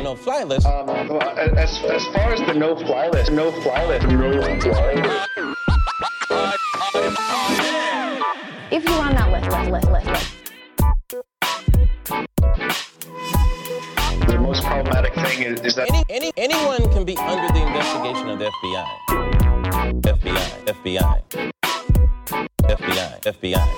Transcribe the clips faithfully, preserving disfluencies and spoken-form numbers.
no-fly list. Um, as, as far as the no-fly list, no-fly list, no-fly list. If you're on that list, list, list, list. The most problematic thing is, is that Any, any, anyone can be under the investigation of the F B I. F B I, F B I, F B I, F B I.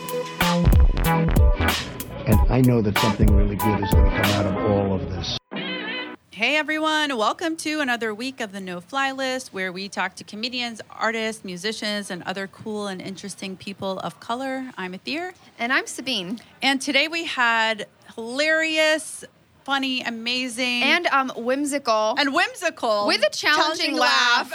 And I know that something really good is going to come out of all of this. Hey everyone, welcome to another week of the No Fly List, where we talk to comedians, artists, musicians, and other cool and interesting people of color. I'm Athir. And I'm Sabine. And today we had hilarious, funny, amazing, And um, whimsical. and whimsical. With a challenging, challenging laugh.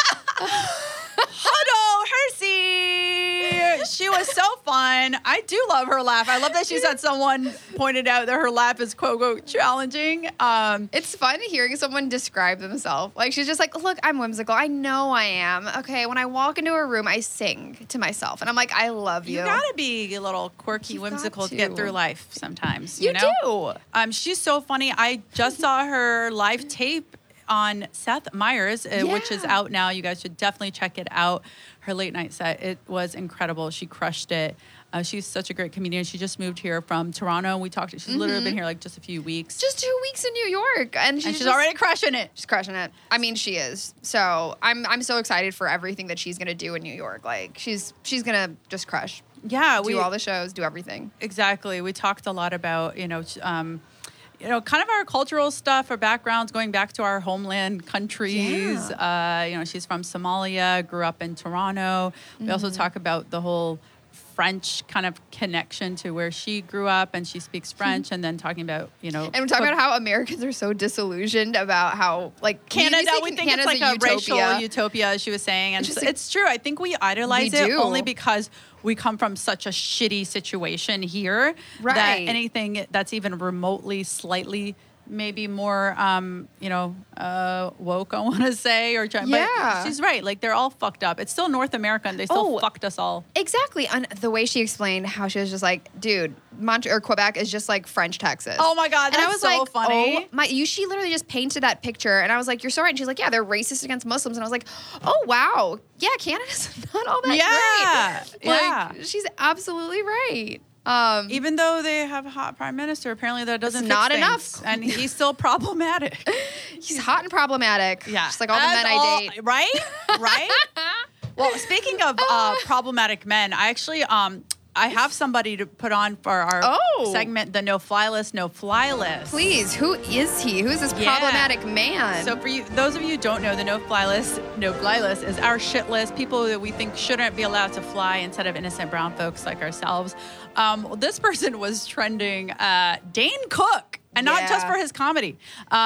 Huddle Hersey. She was so fun. I do love her laugh. I love that she said someone pointed out that her laugh is quote unquote challenging. Um, It's fun hearing someone describe themselves. Like, she's just like, look, I'm whimsical. I know I am. Okay, when I walk into a room, I sing to myself. And I'm like, I love you. You gotta be a little quirky, You've whimsical got to. get to. through life sometimes. You You, know? do. Um, she's so funny. I just saw her live tape on Seth Meyers, uh, which is Yeah. out now. You guys should definitely check it out. Her late night set, it was incredible. She crushed it. Uh, she's such a great comedian. She just moved here from Toronto. We talked. She's literally been here like just a few weeks, Just two weeks in New York. And she's, and she's just- already crushing it. She's crushing it. I mean, she is. So I'm I'm so excited for everything that she's gonna do in New York. Like, she's she's gonna just crush. Yeah, Do we all the shows, do everything. Exactly. We talked a lot about, you know, um, you know, kind of our cultural stuff, our backgrounds, going back to our homeland countries. Uh, you know, she's from Somalia, grew up in Toronto. We also talk about the whole French kind of connection to where she grew up, and she speaks French, and then talking about, you know, And we're talking about how Americans are so disillusioned about how, like, Canada, we, say think Canada's it's like a, racial utopia. utopia, she was saying. And It's it's, just like- it's true. I think we idolize We it do. only because we come from such a shitty situation here that Right. anything that's even remotely slightly maybe more, um, you know, uh, woke, I want to say, or try, Yeah. but she's right. Like, they're all fucked up. It's still North America, and they still Oh. fucked us all. Exactly. And the way she explained how she was just like, dude, Mont- or Quebec is just like French Texas. Oh my God, and I that's was so like, funny. Oh my, you, she literally just painted that picture. And I was like, you're so right. And she's like, yeah, they're racist against Muslims. And I was like, oh, wow. Yeah, Canada's not all that Yeah. great. Like, Yeah. she's absolutely right. Um, Even though they have a hot prime minister, apparently that doesn't It's fix not things. enough. And he's still problematic. he's hot and problematic. Yeah. Just like all the As men all- I date. Right? Right? Well, speaking of uh, problematic men, I actually um I have somebody to put on for our Oh. segment, the No Fly List, No Fly List. Please, who is he? Who is this Yeah. problematic man? So for you, those of you who don't know, the No Fly List, No Fly List is our shit list. People that we think shouldn't be allowed to fly instead of innocent brown folks like ourselves. Um, this person was trending uh, Dane Cook, and not Yeah. just for his comedy.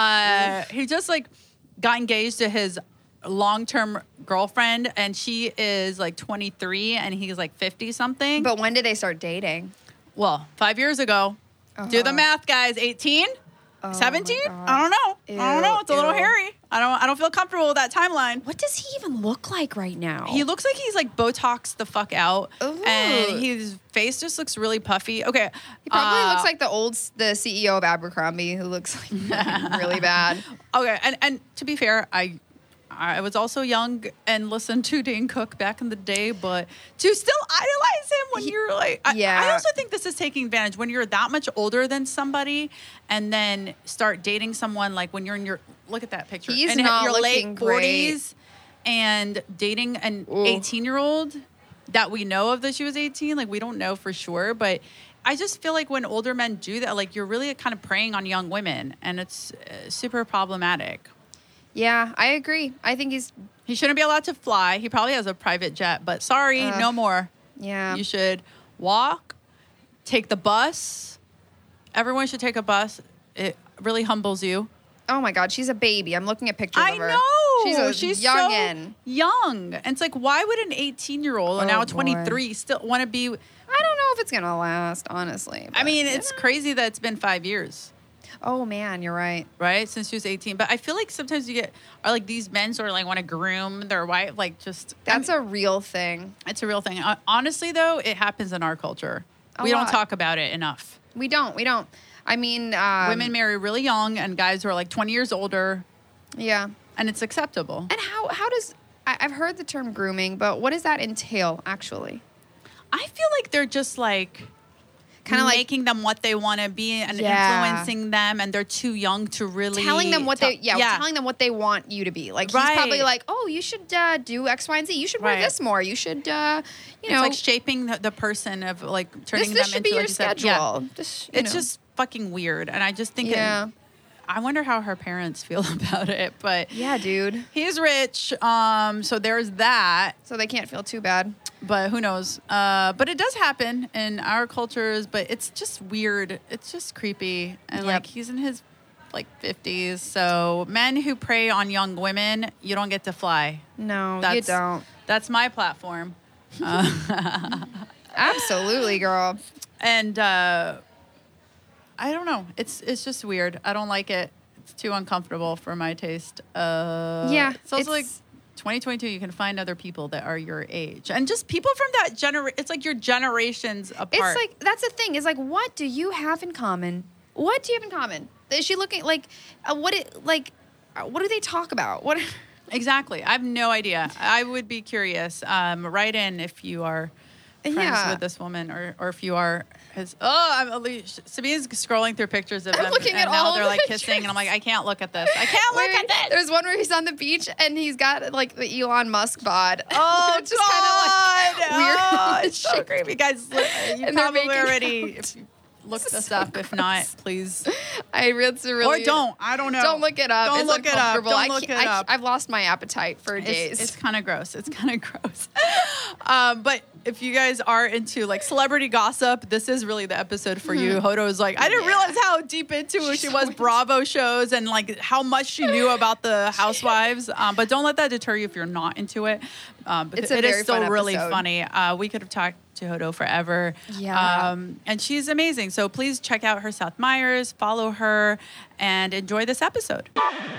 Uh, he just like got engaged to his long-term girlfriend, and she is like twenty-three, and he's like fifty something. But when did they start dating? Well, five years ago. Do the math, guys. eighteen? seventeen? God. I don't know. I don't know. It's a little Ew. hairy. I don't I don't feel comfortable with that timeline. What does he even look like right now? He looks like he's like Botox the fuck out. Ooh. And his face just looks really puffy. Okay. He probably uh, looks like the old, the C E O of Abercrombie, who looks like really bad. Okay, and and to be fair, I I was also young and listened to Dane Cook back in the day, but to still idolize him when you're like, I, Yeah. I also think this is taking advantage when you're that much older than somebody, and then start dating someone like when you're in your look at that picture, He's in not your looking late great. forties, and dating an Ooh. eighteen year old that we know of that she was eighteen, like we don't know for sure, but. I just feel like when older men do that, like you're really kind of preying on young women, and it's uh, super problematic. Yeah, I agree. I think he's, He shouldn't be allowed to fly. He probably has a private jet, but sorry, Ugh. no more. yeah. You should walk, take the bus. Everyone should take a bus. It really humbles you. Oh my God, she's a baby. I'm looking at pictures I of her. know. She's a so youngin'. young. And it's like, why would an eighteen-year-old or Oh, now a boy. twenty-three still want to be... I don't know if it's gonna last, honestly. I but, mean, you it's know. crazy that it's been five years. Oh man, you're right. Right? Since she was eighteen. But I feel like sometimes you get... Are like these men sort of like want to groom their wife. Like just... That's a real thing. It's a real thing. Hon- Honestly, though, it happens in our culture. A we lot. don't talk about it enough. We don't. We don't. I mean, um, Women marry really young, and guys who are like twenty years older, Yeah. and it's acceptable. And how how does I, I've heard the term grooming, but what does that entail actually? I feel like they're just like Kind of like making them what they want to be and Yeah. influencing them, and they're too young to really telling them what tell- they yeah, telling them what they want you to be. Like Right. he's probably like, oh, you should uh, do X, Y, and Z. You should wear Right. this more. You should, uh, you It's know, like shaping the, the person of like turning this, this them should into be your like you said, schedule. yeah. This, you It's know. just fucking weird, and I just think yeah, it, I wonder how her parents feel about it. But yeah, dude. he's rich, um, so there's that. So they can't feel too bad. But who knows? Uh, but it does happen in our cultures. But it's just weird. It's just creepy, and Yep. like he's in his like fifties. So men who prey on young women, you don't get to fly. No, That's, you don't. That's my platform. Absolutely, girl. And uh, I don't know. It's it's just weird. I don't like it. It's too uncomfortable for my taste. Uh, Yeah, It's also like it's- twenty twenty-two. You can find other people that are your age, and just people from that generation. It's like your generations apart. It's like that's the thing. Is like, what do you have in common? What do you have in common? Is she looking like uh, what? It like, uh, what do they talk about? What? exactly. I have no idea. I would be curious. Um, write in if you are friends Yeah. with this woman, or or if you are his. Oh, I'm Sabine's scrolling through pictures of I'm them, looking and at now all they're the like kissing, and I'm like, I can't look at this. I can't look Wait, at this. There's one where he's on the beach and he's got like the Elon Musk bod. Oh, It's just kind of like weird. Oh, it's so creepy, guys. Look, you And they're probably making- already if you look This is this so up. If not, gross. please. I really, it's really Or don't. I don't know. Don't look it up. Don't It's look it up. uncomfortable. Don't I look can't- it I- up. I've lost my appetite for It's, days. it's kind of gross. It's kind of gross. Um, but if you guys are into like celebrity gossip, this is really the episode for you. Hodo is like, I didn't Mm-hmm. Yeah. realize how deep into it She's she so was into- Bravo shows and like how much she knew about the housewives. Um, but don't let that deter you if you're not into it. Um, It's because a it is very still fun really episode. funny. Uh, we could have talked to Hodo forever. Yeah. Um, and she's amazing. So please check out her South Myers, follow her, and enjoy this episode.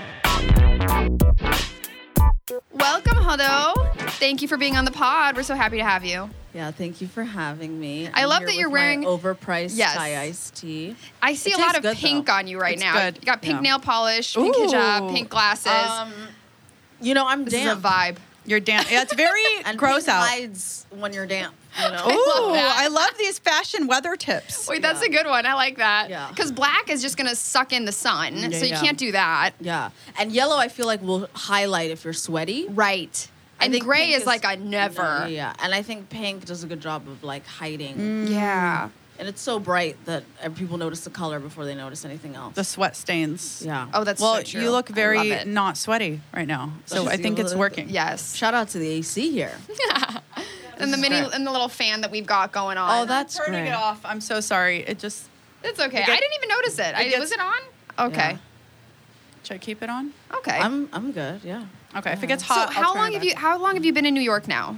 Welcome, Hodo. Thank you for being on the pod. We're so happy to have you. Yeah, thank you for having me. I I'm love here that you're with my wearing- overpriced Yes. Thai iced tea. I see It a lot tastes of good, pink though. on you right It's now. good. You got pink Yeah. nail polish, pink Ooh. hijab, pink glasses. Um, you know, I'm this damp. is a vibe. You're damp. Yeah, it's very and gross pink out. hides when you're damp. You know. Ooh, that. I love these fashion weather tips. Wait, that's a good one. I like that. Yeah. Because black is just going to suck in the sun. Yeah, so you yeah. can't do that. Yeah, and yellow I feel like will highlight if you're sweaty. Right. I And think gray pink is, like a never. Yeah, yeah, and I think pink does a good job of like hiding. Yeah. And it's so bright that uh, people notice the color before they notice anything else. The sweat stains. yeah. Oh, that's Well, so true. you look I love very it. not sweaty right now. So Just I think you it's look- working. Yes. Shout out to the A C here. And the is mini great. and the little fan that we've got going on. Oh, that's Turning great. it off. I'm so sorry. It just. It's okay. It I gets- didn't even notice it. I, it gets- was it on? Okay. Yeah. Should I keep it on? Okay. I'm I'm good. Yeah. Okay. If it gets so hot. I'll how turn long it have back you how long have you been in New York now?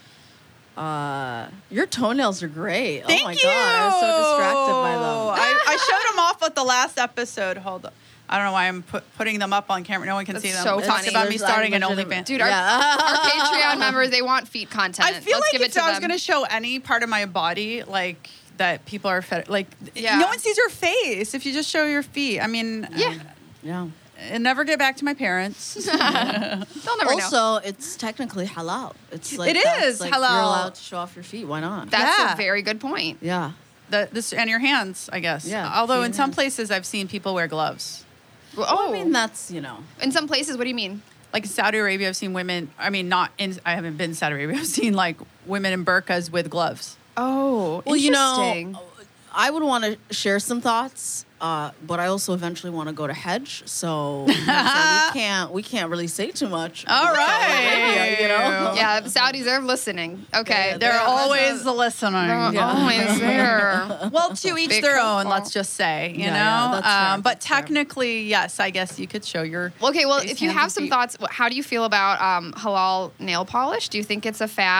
Uh, your toenails are great. Thank oh my you. god, I was so distracted by them. I, I showed them off at the last episode. Hold on. I don't know why I'm put, putting them up on camera. No one can That's see them. so We talked funny. about me There's, starting an like, legitimate- OnlyFans. Dude, our, Yeah. our Patreon members, they want feet content. I feel Let's like give it if to I was them. going to show any part of my body, like that people are fed, like Yeah. no one sees your face if you just show your feet. I mean, Yeah. Yeah. and never get back to my parents. They'll never know. Also, it's technically halal. It's like It that's, is like, halal. You're allowed to show off your feet. Why not? That's Yeah. a very good point. yeah. the, this and your hands, I guess. Yeah, Although feet in and some hands. places I've seen people wear gloves. Oh, Well, I mean, that's you know. in some places, what do you mean? Like in Saudi Arabia, I've seen women. I mean, not in. I haven't been in Saudi Arabia. I've seen like women in burqas with gloves. Oh, Well, you interesting. know, I would want to share some thoughts, uh, but I also eventually want to go to Hajj, so, you know, so we can't we can't really say too much. All about right. Saudi Arabia, you know. yeah, the Saudis are listening. Okay. Yeah, They're Yeah, always the listening. They're Yeah. always there. Well, to each Big their careful. own. Let's just say, you Yeah, know. yeah, that's fair, um, but that's fair. technically, yes, I guess you could show your. Okay, well, face, if you hands, have and some feet. thoughts, wh- how do you feel about um, halal nail polish? Do you think it's a fad?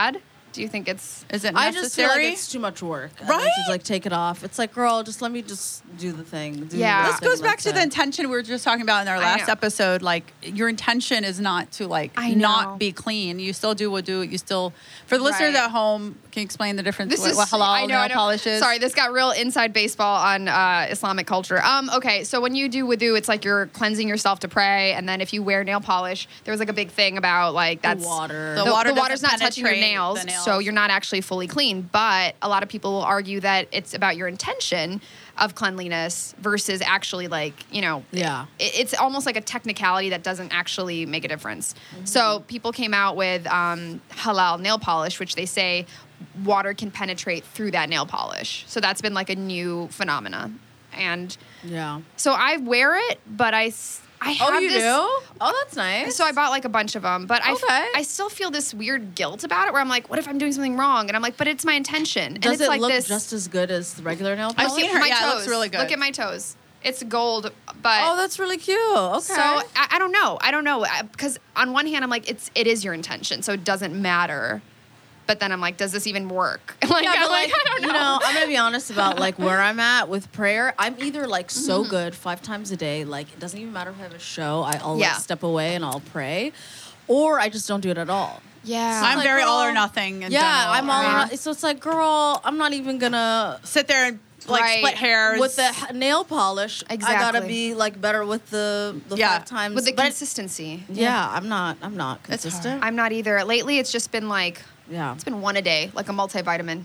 Do you think it's? Is it I just feel like necessary? it's too much work. I need Right? to like take it off. It's like, girl, just let me just do the thing. Do Yeah. the This thing, goes back that's to the it. intention we were just talking about in our I last know. episode. Like, your intention is not to like I know. not be clean. You still do what do you still. For the listeners Right. at home, can you explain the difference? This what, is what halal I know, I nail know. polish is? Sorry, this got real inside baseball on uh, Islamic culture. Um, okay, so when you do wudu, it's like you're cleansing yourself to pray, and then if you wear nail polish, there was like a big thing about like that's water. The, The water the water's doesn't not touching your penetrate nails, the nails. so you're not actually fully clean. But a lot of people will argue that it's about your intention of cleanliness versus actually like you know Yeah. it- it's almost like a technicality that doesn't actually make a difference. So people came out with um, halal nail polish, which they say water can penetrate through that nail polish. So that's been like a new phenomena. And Yeah. so I wear it, but I, s- I have Oh, you this. do? Oh, that's nice. So I bought like a bunch of them, but I, f- Okay. I still feel this weird guilt about it where I'm like, what if I'm doing something wrong? And I'm like, but it's my intention. And Does it's it like look this. just as good as the regular nail I've polish? seen her- my yeah, it toes. looks really good. Look at my toes. It's gold, but Oh, that's really cute. Okay. so I, I don't know. I don't know because on one hand I'm like it's it is your intention, so it doesn't matter. But then I'm like, does this even work? Like yeah, I'm but like, like, I don't know. you know, I'm gonna be honest about like where I'm at with prayer. I'm either like Mm-hmm. so good five times a day, like it doesn't even matter if I have a show. I, I'll Yeah. like step away and I'll pray, or I just don't do it at all. yeah, I'm like, very all or girl, nothing. In yeah, general. I'm all. I mean, so it's like, girl, I'm not even gonna sit there and like Right. split hairs with the h- nail polish. I gotta Exactly. be like better with the the Yeah. five times with the but- consistency. Yeah, I'm not. I'm not It's hard. consistent. I'm not either. Lately, it's just been like yeah. it's been one a day, like a multivitamin.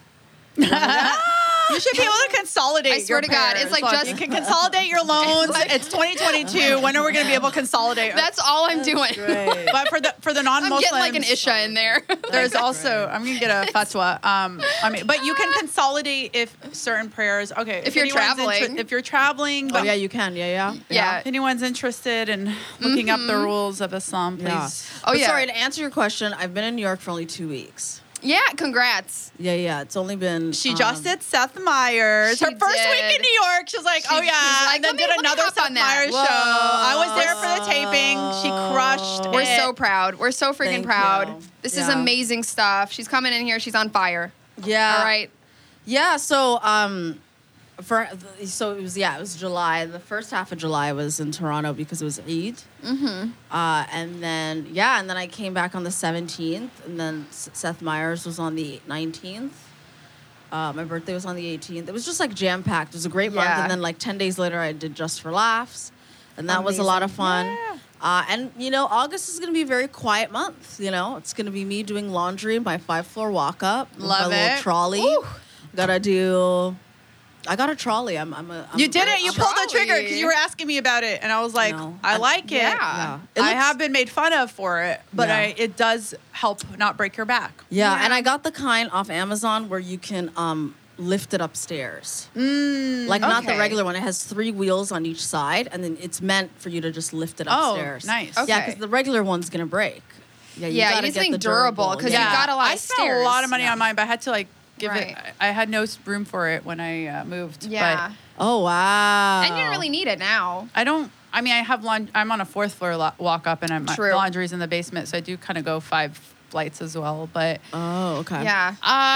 You should be able to consolidate. I swear your to God, it's pairs. like Look, just- you can consolidate your loans. Like- It's twenty twenty-two. When are we going to be able to consolidate? That's all I'm doing. Great. But for the for the I'm non-Muslims, getting like an isha in there. there's also I'm gonna get a fatwa. Um, I mean, but you can consolidate if certain prayers. Okay, If you're anyone's traveling. inter- if you're traveling, Oh but yeah, you can. Yeah, yeah. Yeah. if anyone's interested in looking up the rules of Islam, please. Yeah. Oh, But yeah. Sorry to answer your question. I've been in New York for only two weeks. Yeah, congrats. Yeah, yeah. It's only been. She um, just did Seth Meyers. she Her first did. week in New York. She was like, She- oh, yeah. she's like, and then "Let me- did let me another hop Seth on that." Meyers show. I was there for the taping. She crushed We're it. so proud. We're so freaking Thank proud. you. This is Yeah. amazing stuff. She's coming in here. She's on fire. Yeah. All right. Yeah. So um, for so it was yeah it was July. The first half of July was in Toronto because it was Eid. Mm-hmm. Uh, and then yeah, and then I came back on the seventeenth, and then S- Seth Meyers was on the nineteenth. Uh, my birthday was on the eighteenth. It was just like jam packed. It was a great month, Yeah. and then like ten days later, I did Just for Laughs, and that was a lot of fun. Yeah. Uh, and you know, August is gonna be a very quiet month. You know, it's gonna be me doing laundry, my five floor walk up, with Love my it. little trolley. Ooh. Gotta do. I got a trolley. I'm. I'm a. I'm You did it. You I'm- pulled the trigger Trolley. because you were asking me about it, and I was like, No. I like it. Yeah. Yeah. It I looks- have been made fun of for it, but Yeah. I, it does help not break your back. Yeah, Yeah. and I got the kind off Amazon where you can um lift it upstairs. Mm, Like not the okay. regular one. It has three wheels on each side, and then it's meant for you to just lift it Oh, upstairs. nice. Yeah, Okay. because the regular one's gonna break. Yeah, you Yeah, you gotta need get something the durable, 'cause yeah. you got a lot I of spent a stairs. lot of money Yeah. on mine, but I had to like give Right. it. I had no room for it when I uh, moved. Yeah. Oh wow. And you don't really need it now. But I don't. I mean, I have laund- I'm on a fourth floor lo- walk up, and I'm, True. my laundry's in the basement, so I do kind of go five flights as well. But Oh okay. Yeah.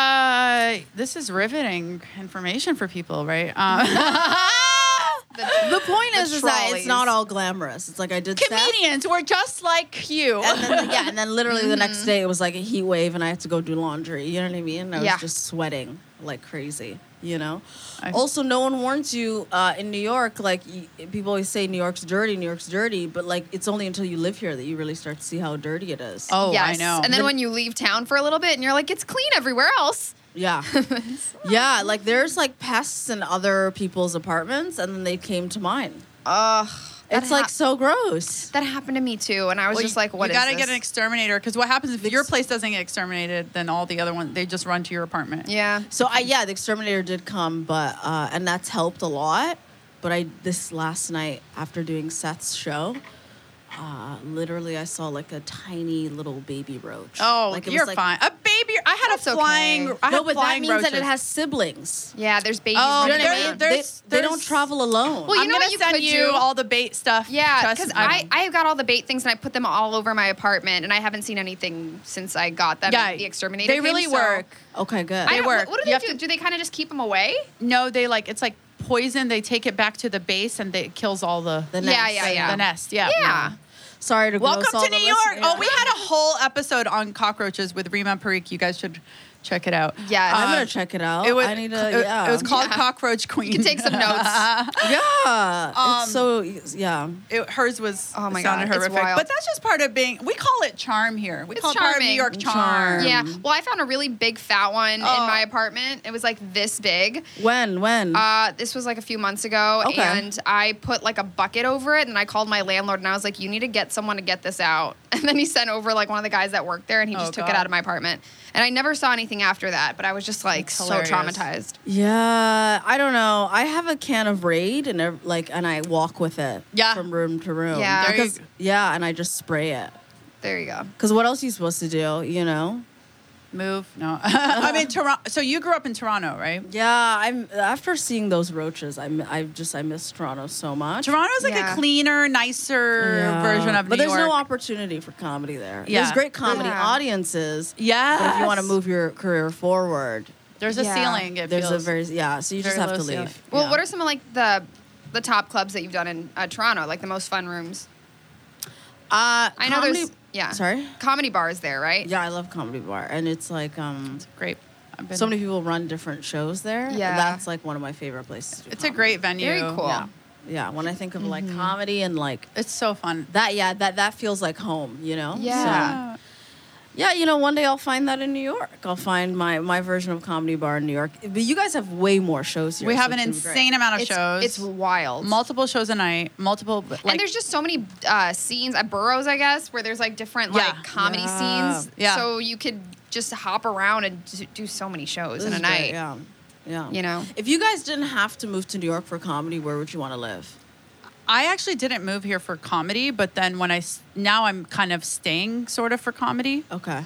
uh, this is riveting information for people, right? Um, The, The point The is, is that it's trolleys. not all glamorous. It's like I did Seth, comedians, we're just like you. and then yeah, and then literally the next day it was like a heat wave, and I had to go do laundry. You know what I mean? I was Yeah. just sweating like crazy. You know. I- Also, no one warns you uh, in New York. Like y- people always say, New York's dirty. New York's dirty, but like it's only until you live here that you really start to see how dirty it is. Oh, yes. I know. And then when you leave town for a little bit and you're like, it's clean everywhere else. Yeah, yeah. Like there's like pests in other people's apartments, and then they came to mine. Ugh. that It's like hap- so gross. that happened to me too. And I was Well, just like, what you is gotta this? get an exterminator because what happens if The your ex- place doesn't get exterminated? Then all the other ones they just run to your apartment. Yeah. So I yeah, the exterminator did come, but uh, and that's helped a lot. But I this last night after doing Seth's show, uh, literally I saw like a tiny little baby roach. Oh, like, it was you're like- fine. A baby. I had That's a flying. okay. I no, had but that flying means that it roaches. has siblings. Yeah, there's babies Oh, running there- around. there's- they, they don't there's- travel alone. Well, you I'm know gonna what you send could you do? all the bait stuff. Yeah, Trust because me. I, I got all the bait things and I put them all over my apartment, and I haven't seen anything since I got them. Yeah, the exterminator. they came, really so- work. okay, good. I They don't- work. What do You they have do? Do they kind of just keep them away? No, they like it's like poison. They take it back to the base and they, it kills all the The Yeah, nest. yeah, yeah. the nest. Yeah. Yeah. Sorry to Welcome gross all to the New York. listeners- Oh, we had a whole episode on cockroaches with Rima Parikh. You guys should check it out. Yes. I'm Uh, gonna check it out. It was, I need to. it, yeah. it was called Yeah. Cockroach Queen. You can take some notes. Yeah. Um, it's so yeah. It, hers was Oh my sounded God, it's horrific, wild. but that's just part of being. We call it charm here. We It's call it part of New charming. York charm. Charm. Yeah. Well, I found a really big fat one Oh. in my apartment. It was like this big. When? When? Uh, this was like a few months ago, Okay. and I put like a bucket over it, and I called my landlord, and I was like, "You need to get someone to get this out." And then he sent over like one of the guys that worked there, and he just Oh, took God. it out of my apartment. And I never saw anything after that, but I was just like That's so hilarious. traumatized. yeah. I don't know. I have a can of Raid and ev- like, and I walk with it. Yeah. From room to room. Yeah. There you Because, go. yeah, and I just spray it. There you go. Because what else are you supposed to do? You know. Move? No. I mean, Toronto. So you grew up in Toronto, right? Yeah. I'm after seeing those roaches. I'm. I just. I miss Toronto so much. Toronto's like Yeah. a cleaner, nicer Yeah. version of but New there's York. no opportunity for comedy there. Yeah. There's great comedy Yeah. audiences. Yeah. But if you want to move your career forward, there's a Yeah. ceiling. It there's feels. a very yeah. So you just very have to low ceiling. leave. Well, Yeah. what are some of like the the top clubs that you've done in uh, Toronto? Like the most fun rooms? Uh, I know comedy- there's yeah. Sorry. Comedy bars there, right? Yeah, I love Comedy Bar, and it's like um, Great. I've been, so many people run different shows there. and Yeah. that's like one of my favorite places. To do It's a comedy. great venue. Very cool. Yeah, yeah. When I think of like Mm-hmm. comedy and like It's so fun. that, yeah, that that feels like home. You know. Yeah. So, yeah, you know, one day I'll find that in New York. I'll find my my version of Comedy Bar in New York. But you guys have way more shows here. We so have an it's gonna be great. insane amount of It's, shows. it's wild. multiple shows a night. Multiple. Like, and there's just so many uh, scenes at boroughs, I guess, where there's like different Yeah. like comedy Yeah. scenes. Yeah. So you could just hop around and d- do so many shows This in a is great, night. Yeah, yeah. You know? if you guys didn't have to move to New York for comedy, where would you want to live? I actually didn't move here for comedy, but then when I s- now I'm kind of staying sort of for comedy. Okay.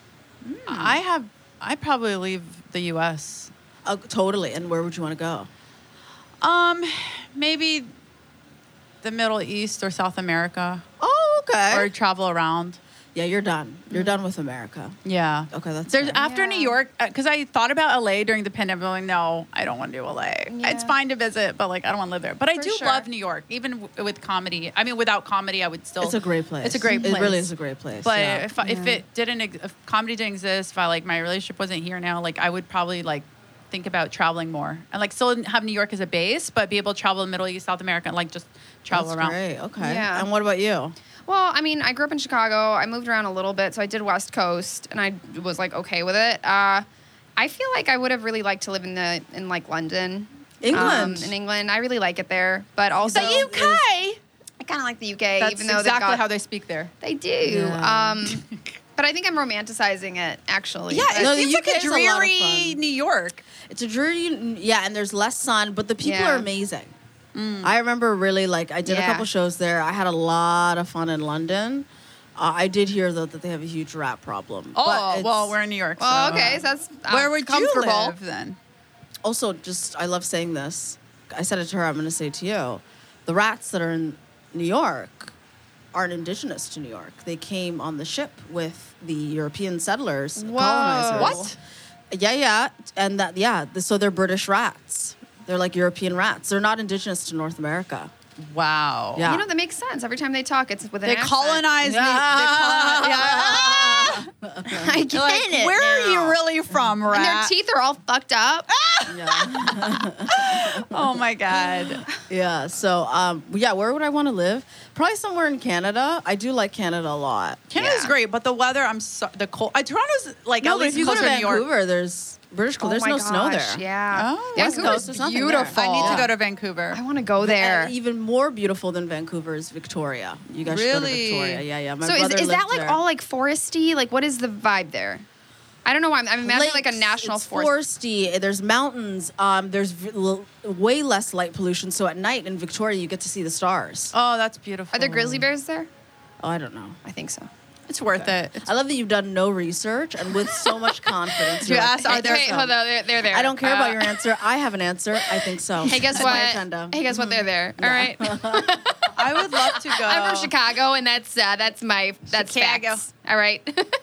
I have. I probably leave the U S. Oh, totally. And where would you want to go? Um, maybe the Middle East or South America, Oh, okay. or travel around. yeah, you're done. You're done with America. Yeah. Okay, that's There's fair. after Yeah. New York because I thought about L A during the pandemic. I'm like, no, I don't want to do L A. Yeah. It's fine to visit, but like I don't want to live there. But I For do sure. love New York, even w- with comedy. I mean, without comedy, I would still. It's a great place. It's a great place. It really is a great place. But yeah. if I if it didn't, ex- if comedy didn't exist, if I like my relationship wasn't here now, like I would probably like think about traveling more and like still have New York as a base, but be able to travel the Middle East, South America, and like just travel That's around. great. Okay. Yeah. And what about you? Well, I mean, I grew up in Chicago. I moved around a little bit, so I did West Coast, and I was like okay with it. Uh, I feel like I would have really liked to live in the in like London, England. um, in England. I really like it there, but also The U K. I kind of like the U K, That's even though exactly they've got, how they speak there. they do. Yeah. Um, but I think I'm romanticizing it actually. Yeah, But- it No, the seems U like K a is a lot of dreary fun. New York. It's a dreary, yeah, and there's less sun, but the people Yeah. are amazing. I remember really like I did a Yeah. couple shows there. I had a lot of fun in London. Uh, I did hear though that they have a huge rat problem. Oh, but it's well, we're in New York. Oh, so- okay, so that's uh, Where would you comfortable. live then? also just I love saying this. I said it to her. I'm going to say it to you. The rats that are in New York aren't indigenous to New York. They came on the ship with the European settlers, Whoa. colonizers. What? Yeah, yeah, and that yeah. th- So they're British rats. They're like European rats. They're not indigenous to North America. Wow. Yeah. You know, that makes sense. Every time they talk, it's with an They accent. colonized me. They colonized, yeah. I get You're like, it where are now. you really from, rat? And their teeth are all fucked up. Yeah. Oh my god. Yeah. So, um, yeah, where would I want to live? Probably somewhere in Canada. I do like Canada a lot. Canada's Yeah. great, but the weather, I'm so the cold. Uh, Toronto's like No, at but least if you go to closer to New York. Vancouver, there's British Columbia. Oh there's my no snow gosh, there. Yeah. Oh. West Vancouver's Coast, there's nothing there. beautiful. I need to Yeah. go to Vancouver. I want to go there. And even more beautiful than Vancouver is Victoria. You guys should go to Really? Victoria. Yeah, yeah. My so is, brother is that lived like there. all like foresty? Like what is the vibe there? I don't know why. I'm, I'm imagining like a Lakes, national it's forest. foresty. There's mountains. Um, there's v- l- way less light pollution. So at night in Victoria, you get to see the stars. Oh, that's beautiful. Are there grizzly bears there? Oh, I don't know. I think so. It's worth it. It's, I love that you've done no research and with so much confidence. You you're asked, like, are there Hey, some? hold on, they're, they're there. I don't care Uh, about your answer. I have an answer. I think so. Hey, guess That's what? my agenda. Hey, guess what? They're there. All right. I would love to go. I'm from Chicago, and that's uh, that's my that's Chicago. facts. All right.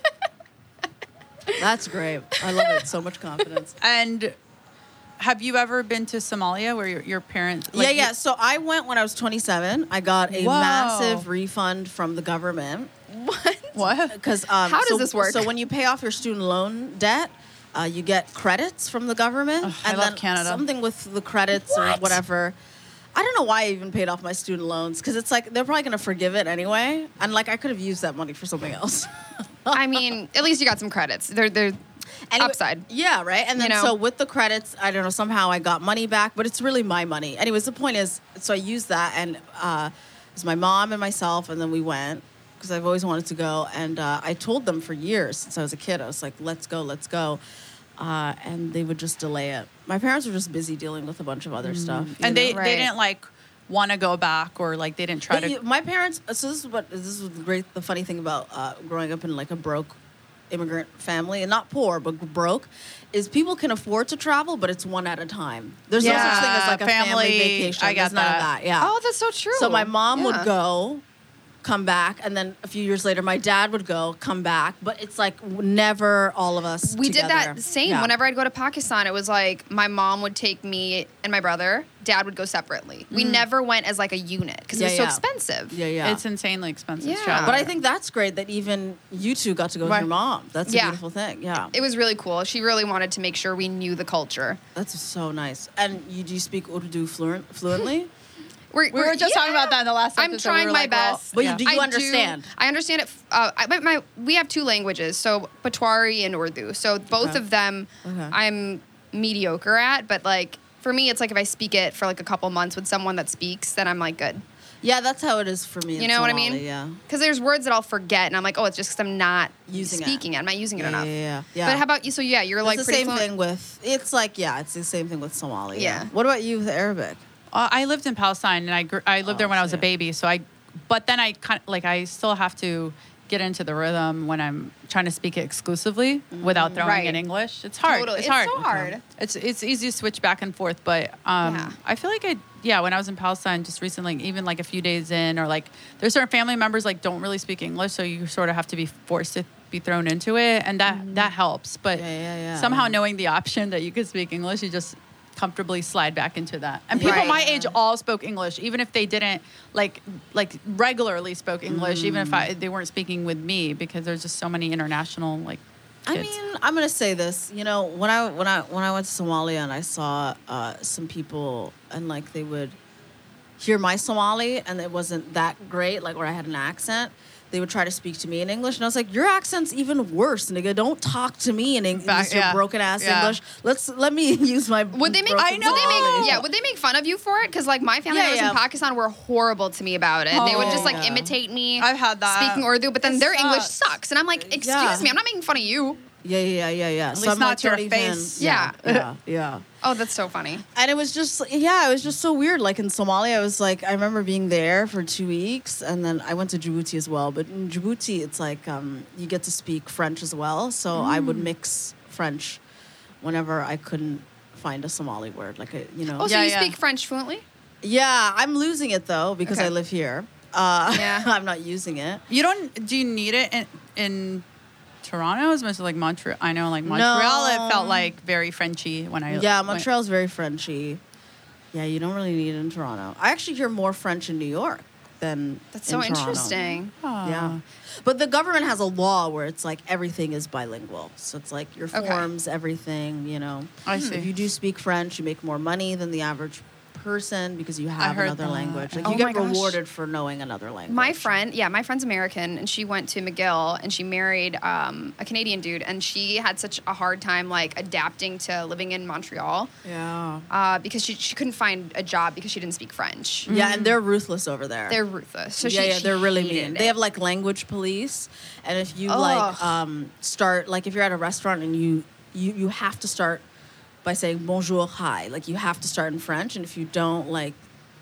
That's great. I love it. So much confidence. And have you ever been to Somalia where your, your parents? yeah, like, yeah. you- So I went when I was twenty-seven. I got a Whoa. massive refund from the government. What? What? Because um, How does so, this work? So when you pay off your student loan debt, uh, you get credits from the government, Ugh, I and love then Canada. something with the credits or whatever. I don't know why I even paid off my student loans because it's like they're probably gonna forgive it anyway, and like I could have used that money for something else. I mean, at least you got some credits. They're they're Anyway, upside. Yeah, right. And then You know? so with the credits, I don't know, somehow I got money back, but it's really my money. Anyways, the point is, so I used that, and uh, it was my mom and myself, and then we went because I've always wanted to go. And uh, I told them for years since I was a kid, I was like, let's go, let's go. Uh, and they would just delay it. My parents were just busy dealing with a bunch of other stuff. you And they, know? Right. they didn't like want to go back or like they didn't try They- to. my parents. So this is what this is the great. The funny thing about uh, growing up in like a broke immigrant family, and not poor but broke, is people can afford to travel, but it's one at a time. There's no such thing as like a family, family, vacation. I got There's none that. of that. Yeah. Oh, that's so true. So my mom Yeah. would go, come back, and then a few years later, my dad would go, come back. But it's like never all of us. We together. did that same. Yeah. Whenever I'd go to Pakistan, it was like my mom would take me and my brother. Dad would go separately. We never went as like a unit because Yeah, it was so yeah. expensive. Yeah, yeah. It's insanely expensive. Yeah. to travel. But I think that's great that even you two got to go with Right. your mom. That's a Yeah. beautiful thing. Yeah. It was really cool. She really wanted to make sure we knew the culture. That's so nice. And you do you speak Urdu fluent, fluently? We're, We were just talking about that in the last I'm episode. We trying were my like, well, best. But yeah. do you I understand? I understand it. Uh, I, my, my, we have two languages, so Patwari and Urdu. So both Okay. of them, Okay. I'm mediocre at. But like for me, it's like if I speak it for like a couple months with someone that speaks, then I'm like good. Yeah, that's how it is for me. You in know what I Somali, mean? Yeah. Because there's words that I'll forget, and I'm like, oh, it's just because I'm not Using it. speaking it. I'm not using it Yeah, enough. yeah, yeah, yeah. But how about you? So yeah, you're It's like the pretty same fluent. thing with. It's like yeah, it's the same thing with Somali. Yeah. Yeah. What about you with Arabic? Uh, I lived in Palestine and I gr- I lived Oh, there when I so was a yeah. baby. So I, but then I kind of like I still have to get into the rhythm when I'm trying to speak it exclusively without throwing Right. in English. It's hard. Totally. It's, It's hard. so hard. It's it's easy to switch back and forth, but um, Yeah. I feel like I yeah when I was in Palestine just recently, even like a few days in, or like there's certain family members like don't really speak English, so you sort of have to be forced to be thrown into it, and that that helps. But Yeah, yeah, yeah, somehow yeah. knowing the option that you could speak English, you just comfortably slide back into that. And people Right. my age all spoke English, even if they didn't like like regularly spoke English, even if I, they weren't speaking with me, because there's just so many international like I kids. mean, I'm gonna say this. You know, when I when I when I went to Somalia and I saw uh, some people and like they would hear my Somali and it wasn't that great, like where I had an accent. They would try to speak to me in English, and I was like, "Your accent's even worse, nigga. Don't talk to me in English, Back- your yeah. broken ass Yeah. English. Let's let me use my." Would they make? broken I know. Would they Somali." make? Yeah. Would they make fun of you for it? Because like my family Yeah, members yeah. in Pakistan were horrible to me about it. They would just like Oh. imitate me. I've had that. speaking Urdu, but then It their English sucks. sucks, and I'm like, excuse Yeah. me, I'm not making fun of you. Yeah, yeah, yeah, yeah. At so least I'm not like, to your don't even- face. Yeah. yeah, yeah. Oh, that's so funny. And it was just, yeah, it was just so weird. Like in Somalia, I was like, I remember being there for two weeks, and then I went to Djibouti as well. But in Djibouti, it's like um, you get to speak French as well. So I would Mm. mix French whenever I couldn't find a Somali word, like a, you know. Oh, so Yeah, you yeah. speak French fluently? Yeah, I'm losing it though because Okay. I live here. Uh, Yeah. I'm not using it. You don't? Do you need it in, in Toronto? As much as like Montreal? I know, like Montreal, No. it felt like very Frenchy when I. Yeah, went- Montreal's very Frenchy. Yeah, you don't really need it in Toronto. I actually hear more French in New York than That's in so Toronto. interesting. Aw. Yeah. But the government has a law where it's like everything is bilingual. So it's like your Okay. forms, everything, you know. I see. If you do speak French, you make more money than the average person because you have heard another that. language. Like Oh you my get gosh. rewarded for knowing another language. My friend, yeah, my friend's American, and she went to McGill, and she married um, a Canadian dude, and she had such a hard time like adapting to living in Montreal Yeah. uh, because she she couldn't find a job because she didn't speak French. Yeah, and they're ruthless over there. They're ruthless. So yeah, she, yeah, she they're really hated mean. it. They have like language police, and if you Ugh. like um, start like if you're at a restaurant and you you you have to start by saying bonjour, hi, like you have to start in French, and if you don't, like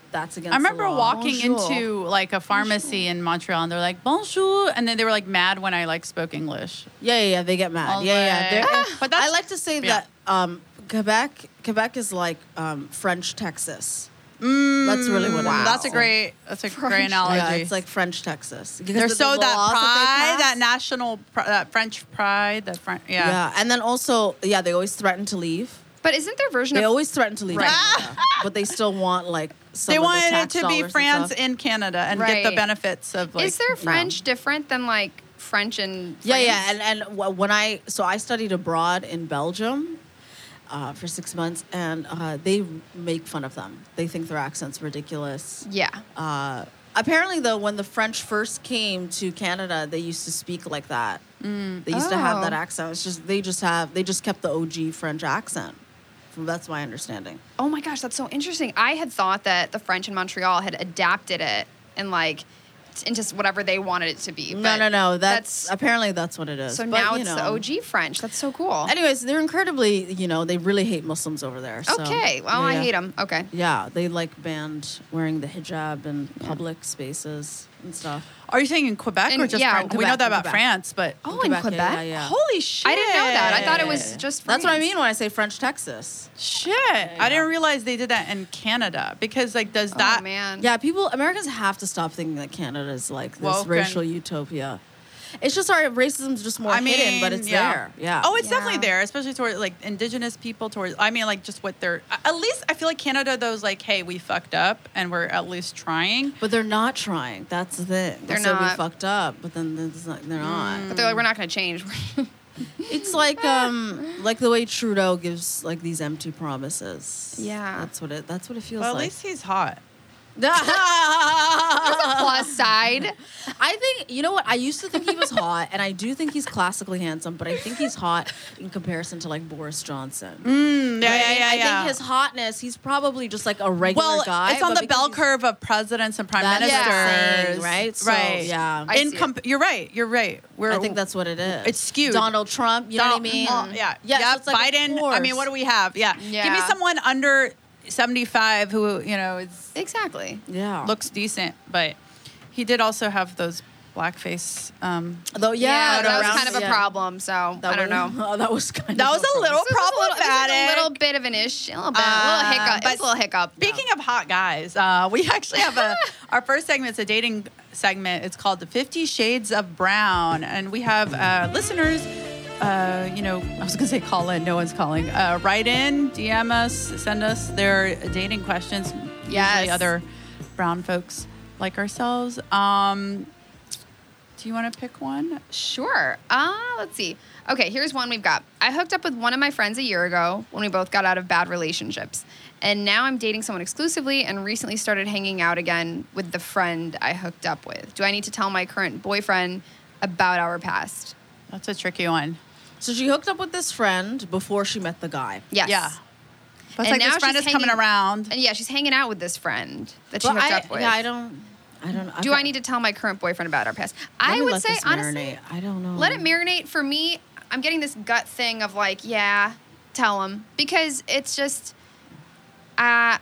that's against I remember the law. walking Bonjour. into like a pharmacy in Montreal, and they're like bonjour, and then they were like mad when I like spoke English. Yeah, yeah, yeah, they get mad. I was yeah, yeah. like, They're- ah, but that's- I like to say yeah. that um, Quebec, Quebec is like um, French Texas. That's really what it Wow. is. That's a great. That's a great analogy. Yeah, it's like French Texas. Because They're of the so that laws pride, they that pass. national, pr- that French pride, that French. Yeah. Yeah, and then also, yeah, they always threaten to leave. But isn't their version They of always threaten to leave, Right. Canada, but they still want like some They of the wanted it tax to be dollars and France stuff. in Canada and get the Right. benefits of like. is their French different than like French and Yeah, France? yeah, and and wh- when I so I studied abroad in Belgium uh, for six months, and uh, they make fun of them. They think their accent's ridiculous. yeah. Uh, apparently, though, when the French first came to Canada, they used to speak like that. They used to have Oh. that accent. It's just they just have they just kept the O G French accent. From that's my understanding. Oh my gosh, that's so interesting. I had thought that the French in Montreal had adapted it and like t- into s- whatever they wanted it to be. No, but no, no. That's, apparently that's what it is. so But, now you it's the know. O G French. That's so cool. Anyways, they're incredibly, you know, they really hate Muslims over there. So, okay, well I yeah. hate them. Okay. Yeah, they like banned wearing the hijab in public spaces and stuff. Are you saying in Quebec In- or just yeah, France? We know Quebec, that about Quebec. France, but Oh, Quebec, in Quebec. yeah, yeah. holy shit! I didn't know that. I thought it was just France. That's what I mean when I say French Texas. Shit, I didn't realize they did that in Canada because like does Oh that man. Yeah, people, Americans have to stop thinking that Canada is like this Woke and- racial utopia. It's just our racism's just more I mean, hidden, but it's yeah. there. Yeah. Oh, it's Yeah. definitely there, especially towards like indigenous people. Towards, I mean, like just what they're. At least I feel like Canada, though, is like, hey, we fucked up, and we're at least trying. But they're not trying. That's the thing. They're They said we not. fucked up, but then it's not, they're not. But they're like, we're not going to change. It's like um like the way Trudeau gives like these empty promises. Yeah. That's what it that's what it feels Well, at like. least he's hot. Plus side. I think you know what I used to think he was hot, and I do think he's classically handsome, but I think he's hot in comparison to like Boris Johnson. Mm, yeah, Right? yeah, yeah, I yeah. think his hotness, he's probably just like a regular well, guy. it's on but the because bell he's- curve of presidents and prime That's ministers, what I'm saying, right? So, right. yeah. I In see comp- it. you're right. You're right. We're, I think that's what it is. It's skewed. Donald Trump, you Donald- know what I mean? oh, yeah, Yeah, yeah. so it's like, of Biden. I mean, course. what do we have? Yeah. Give me Yeah. someone under seventy-five who you know is Exactly. Yeah. looks decent, but he did also have those blackface. Um, Though, yeah, Yeah, that was around- kind of a yeah. problem. So That I don't was- know. Oh, that was kind that of was a little So it was a little- it was like problematic. a little bit of an issue. A little bit. a Uh, little hiccup. It was but a little hiccup. Speaking of hot guys, uh, we actually have a our first segment. It's a dating segment. It's called the Fifty Shades of Brown, and we have uh, listeners. Uh, you know, I was gonna say call in. No one's calling. Uh, write in, D M us, send us their dating questions. Yes. Usually other brown folks like ourselves. Um, do you want to pick one? Sure. Uh, let's see. Okay, here's one we've got. I hooked up with one of my friends a year ago when we both got out of bad relationships. And now I'm dating someone exclusively and recently started hanging out again with the friend I hooked up with. Do I need to tell my current boyfriend about our past? That's a tricky one. So she hooked up with this friend before she met the guy. Yes. Yeah. But it's And like now this friend she's is coming hanging- around. And yeah, she's hanging out with this friend that she But hooked I, up with. yeah, I don't, I don't. Do I need to tell my current boyfriend about our past? Let I me would let say, this honestly, marinate. I don't know. let it marinate. For me, I'm getting this gut thing of like, yeah, tell him. Because it's just, uh,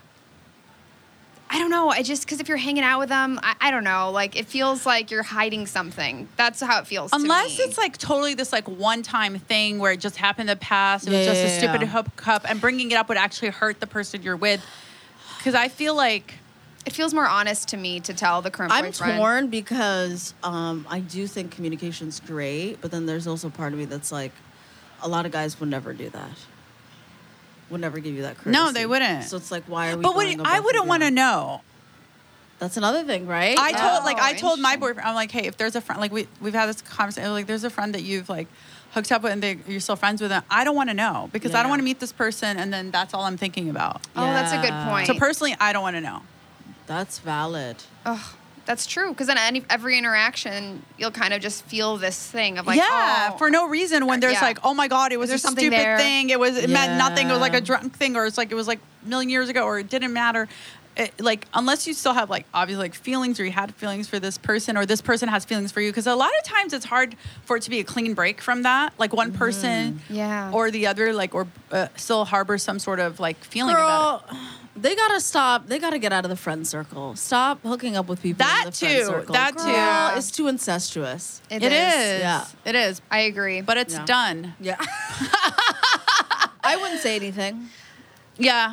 I don't know. I just, because if you're hanging out with them, I, I don't know. Like, it feels like you're hiding something. That's how it feels Unless to me. it's like totally this like one time thing where it just happened in the past. It was Yeah, just yeah, a stupid yeah. hookup, and bringing it up would actually hurt the person you're with. Because I feel like It feels more honest to me to tell the current I'm boyfriend. torn because um, I do think communication's great, but then there's also part of me that's like, a lot of guys would never do that. Would never give you that courtesy. No, they wouldn't. So it's like, why are we? but what going I above wouldn't and want to beyond? know. That's another thing, right? I Yeah. told like I Oh, told my interesting. boyfriend, I'm like, hey, if there's a friend, like we we've had this conversation, like there's a friend that you've like hooked up with and they, you're still friends with them. I don't want to know because I Yeah. don't want to meet this person and then that's all I'm thinking about. Oh, that's a good Yeah. point. So personally, I don't want to know. That's valid. Ugh, that's true. Because then any, every interaction, you'll kind of just feel this thing of like, yeah, oh, for no reason. When there's yeah. like, oh my god, it was there a something stupid there? thing. It was it meant nothing. It was like Yeah. a drunk thing, or it's like it was like a million years ago, or it didn't matter. it, like unless you still have like obviously like feelings or you had feelings for this person or this person has feelings for you, because a lot of times it's hard for it to be a clean break from that, like one person Yeah. or the other, like or uh, still harbor some sort of like feeling about it. Girl, they gotta stop. They gotta get out of the friend circle. Stop hooking up with people That in the friend too, circle. that Girl, too. Yeah. It's too incestuous. It It is. is. Yeah. It is. I agree. But it's Yeah. done. Yeah. I wouldn't say anything. Yeah.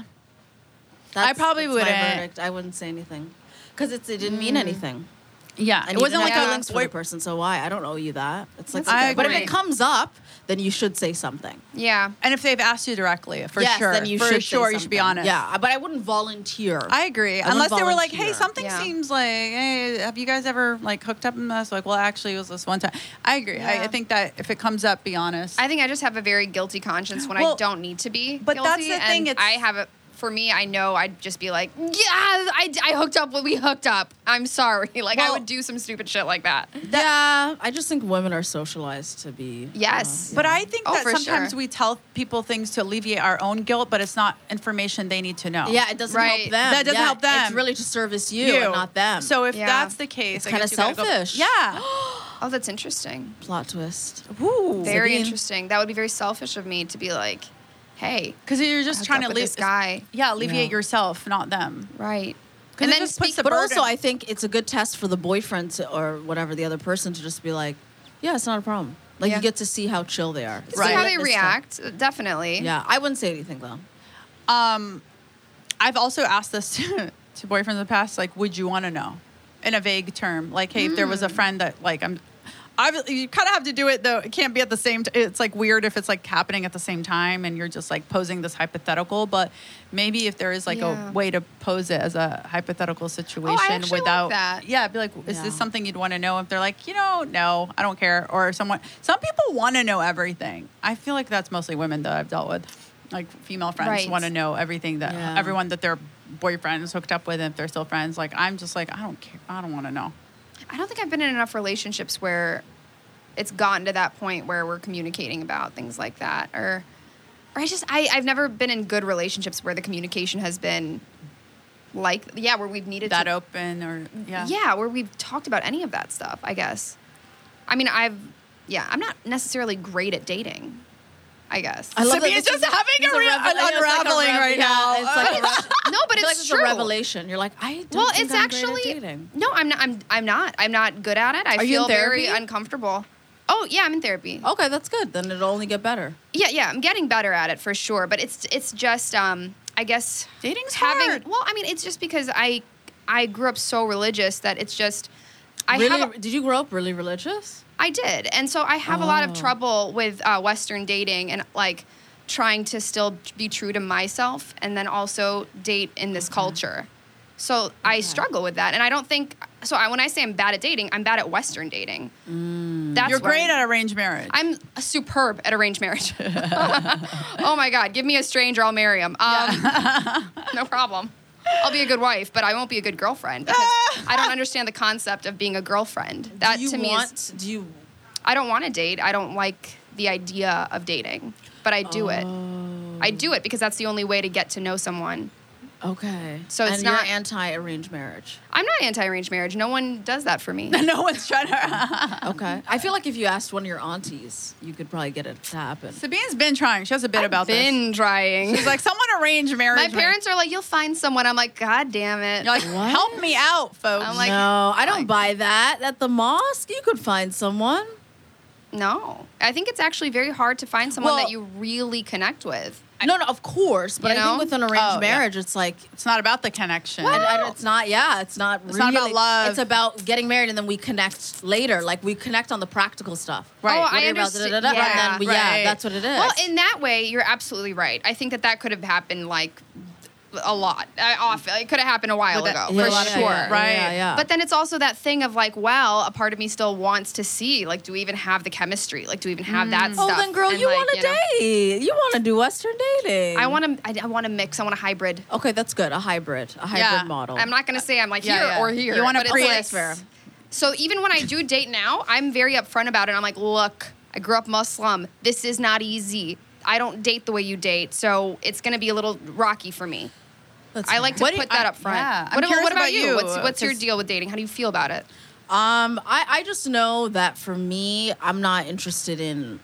That's, probably that's wouldn't. My verdict. I wouldn't say anything because it didn't mean anything. Yeah. And It wasn't you like have a feelings for boy- the person, so why? I don't owe you that. It's like, I but if agree. it comes up, then you should say something. yeah. And if they've asked you directly, for yes, sure. then you for should say sure, you should be something. honest. Yeah, but I wouldn't volunteer. I agree. I Unless wouldn't they were like, hey, volunteer. something Yeah. seems like, hey, have you guys ever like hooked up in this? Like, well, actually, it was this one time. I agree. I, I Yeah. think that if it comes up, be honest. I think I just have a very guilty conscience when Well, I don't need to be. but guilty, that's the thing, and it's- I have a. For me, I know I'd just be like, yeah, I, I hooked up when we hooked up. I'm sorry. Like, I Well- would do some stupid shit like that. yeah, I just think women are socialized to be. Yes. uh, But I think Oh, that for sometimes sure. we tell people things to alleviate our own guilt, but it's not information they need to know. yeah, it doesn't Right. help them. That doesn't Yeah, help them. It's really to service you, and not them. So if Yeah. that's the case, It's I kinda guess you gotta go- selfish. yeah. Oh, that's interesting. plot twist. Ooh. Very Sabine. interesting. That would be very selfish of me to be like, hey, Because you're just hooked trying up to with leave this guy. Yeah, alleviate Yeah. yourself, not them. Right. 'Cause And it then just puts speak, the But burden- also, I think it's a good test for the boyfriend to, or whatever the other person to just be like, yeah, it's not a problem. Like Yeah. you get to see how chill they are. see Right. how they This react. Definitely. time. Yeah, I wouldn't say anything though. Um, I've also asked this to, to boyfriends in the past, like, would you want to know? In a vague term. Like, hey, if there was a friend that, like, I'm... I've, you kind of have to do it, though. It can't be at the same... T- it's, like, weird if it's, like, happening at the same time and you're just, like, posing this hypothetical. But maybe if there is, like, Yeah. a way to pose it as a hypothetical situation actually like without... that. Yeah, be like, is Yeah. this something you'd want to know? If they're like, you know, no, I don't care. Or someone... Some people want to know everything. I feel like that's mostly women that I've dealt with. Like, female friends Right. want to know everything that... Yeah. Everyone that their boyfriends hooked up with, and if they're still friends. Like, I'm just like, I don't care. I don't want to know. I don't think I've been in enough relationships where it's gotten to that point where we're communicating about things like that. Or, or I just, I, I've never been in good relationships where the communication has been like, yeah, where we've needed That to. open or... Yeah. Yeah, where we've talked about any of that stuff, I guess. I mean, I've, yeah, I'm not necessarily great at dating, I guess. I love Sabine's that just this is- having it's a real- revel- an it's like a unraveling rev- right yeah, now. It's like a re- No, but I feel it's like true. a revelation. You're like, I don't Well, think it's I'm great at actually dating. no. I'm not. I'm. I'm not. I'm not good at it. I Are you in feel very therapy? uncomfortable. Oh yeah, I'm in therapy. Okay, that's good. Then it'll only get better. Yeah, yeah. I'm getting better at it for sure. But it's it's just um. I guess Dating's having. hard. Well, I mean, it's just because I I grew up so religious that it's just. I really? have. A, did you grow up really religious? I did, and so I have a lot of Oh. trouble with uh, Western dating and like trying to still be true to myself and then also date in this culture. So I struggle with that, and I don't think so. I, when I say I'm bad at dating, I'm bad at Western dating. That's You're where great I'm- at arranged marriage. I'm superb at arranged marriage. Oh my God, give me a stranger, I'll marry him. Um, no problem. I'll be a good wife, but I won't be a good girlfriend because I don't understand the concept of being a girlfriend. That do you to me want? is. Do you? I don't want to date. I don't like the idea of dating, but I do it. I do it because that's the only way to get to know someone. Okay. So it's and not- you're anti-arranged marriage. I'm not anti-arranged marriage. No one does that for me. no one's trying to... Okay. I feel like if you asked one of your aunties, you could probably get it to happen. Sabine's been trying. She has a bit I've about been trying. this. She's like, someone arranged marriage. My parents are like, "You'll find someone." I'm like, "God damn it!" You're like, What? help me out, folks. I'm like- no, I don't like- buy that. At the mosque, you could find someone. No, I think it's actually very hard to find someone Well- that you really connect with. No, no, of course. But You I know? think with an arranged Oh, yeah. marriage, it's like it's not about the connection. I- I- it's not. Yeah, it's not. It's not really, about love. It's about getting married and then we connect later. Like we connect on the practical stuff. Right. Oh, What I are you about? understand. Da-da-da-da, Yeah, and then we, yeah, right. that's what it is. Well, in that way, you're absolutely right. I think that that could have happened like a lot. I, off, it could have happened a while With ago, a- for with a lot of sure. people, right. Yeah, yeah. But then it's also that thing of like, well, a part of me still wants to see, like, do we even have the chemistry? Like, do we even have that oh, stuff? then girl, And, you like, want to know, date. You want to do Western dating. I want to. I, I want to mix. I want a hybrid. Okay, that's good. A hybrid. A hybrid Yeah. model. I'm not going to say I'm like Yeah, here yeah. or here. You want a but it's pre- like- That's fair. So even when I do date now, I'm very upfront about it. I'm like, look, I grew up Muslim. This is not easy. I don't date the way you date, so it's going to be a little rocky for me. That's I like to What do you- put that I- up front. yeah, I'm what, about- curious what about about you? you, What's what's your 'cause- deal with dating? How do you feel about it? Um, I, I just know that for me, I'm not interested in,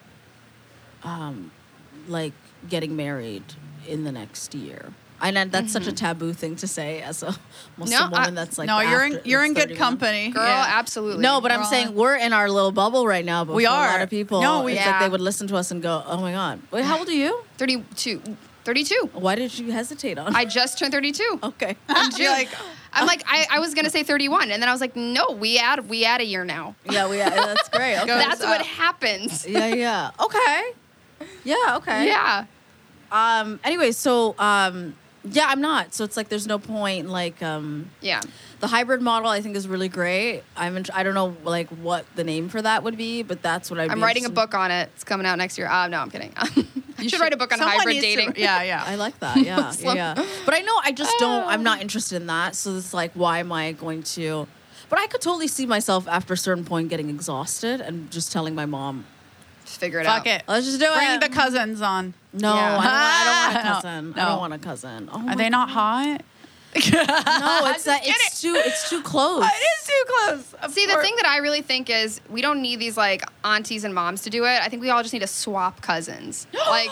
um, like getting married in the next year. I know that's such a taboo thing to say as a Muslim Mm-hmm. No, I- woman. That's like no, you're in after- you're in it's good thirty-one. company, Girl, Yeah. absolutely. No, but I'm We're all saying in- we're in our little bubble right now. But We for a are. lot of people. No, we- it's Yeah. like they would listen to us and go, "Oh my god, wait, how old are you? thirty-two. thirty-two. Why did you hesitate on?" I just turned thirty-two. okay. You're like, I'm like, I, I was gonna say thirty-one, and then I was like, no, we add we add a year now. yeah, we. That's great. Okay. That's what up. happens. yeah, yeah. Okay. Yeah. Okay. Yeah. Um. Anyway, so um. Yeah, I'm not. So it's like there's no point. Like um. Yeah. The hybrid model, I think, is really great. I'm. In, I don't know, like, what the name for that would be, but that's what I'd I'm be writing a interested- book on it. It's coming out next year. Uh, no, I'm kidding. I should, should- write a book on someone hybrid needs to- dating. yeah, yeah. I like that. Yeah, yeah, Muslim. yeah. But I know I just don't. I'm not interested in that. So it's like, why am I going to? But I could totally see myself after a certain point getting exhausted and just telling my mom, Just figure it Fuck out. it. "Let's just do Bring it." the cousins on. No, Yeah. I, don't, I don't want a No, cousin. I no. don't want a cousin. Oh my Are they not hot? No, it's that. It's too. It's too close. It is too close. Of See, the course. thing that I really think is we don't need these like aunties and moms to do it. I think we all just need to swap cousins. Like,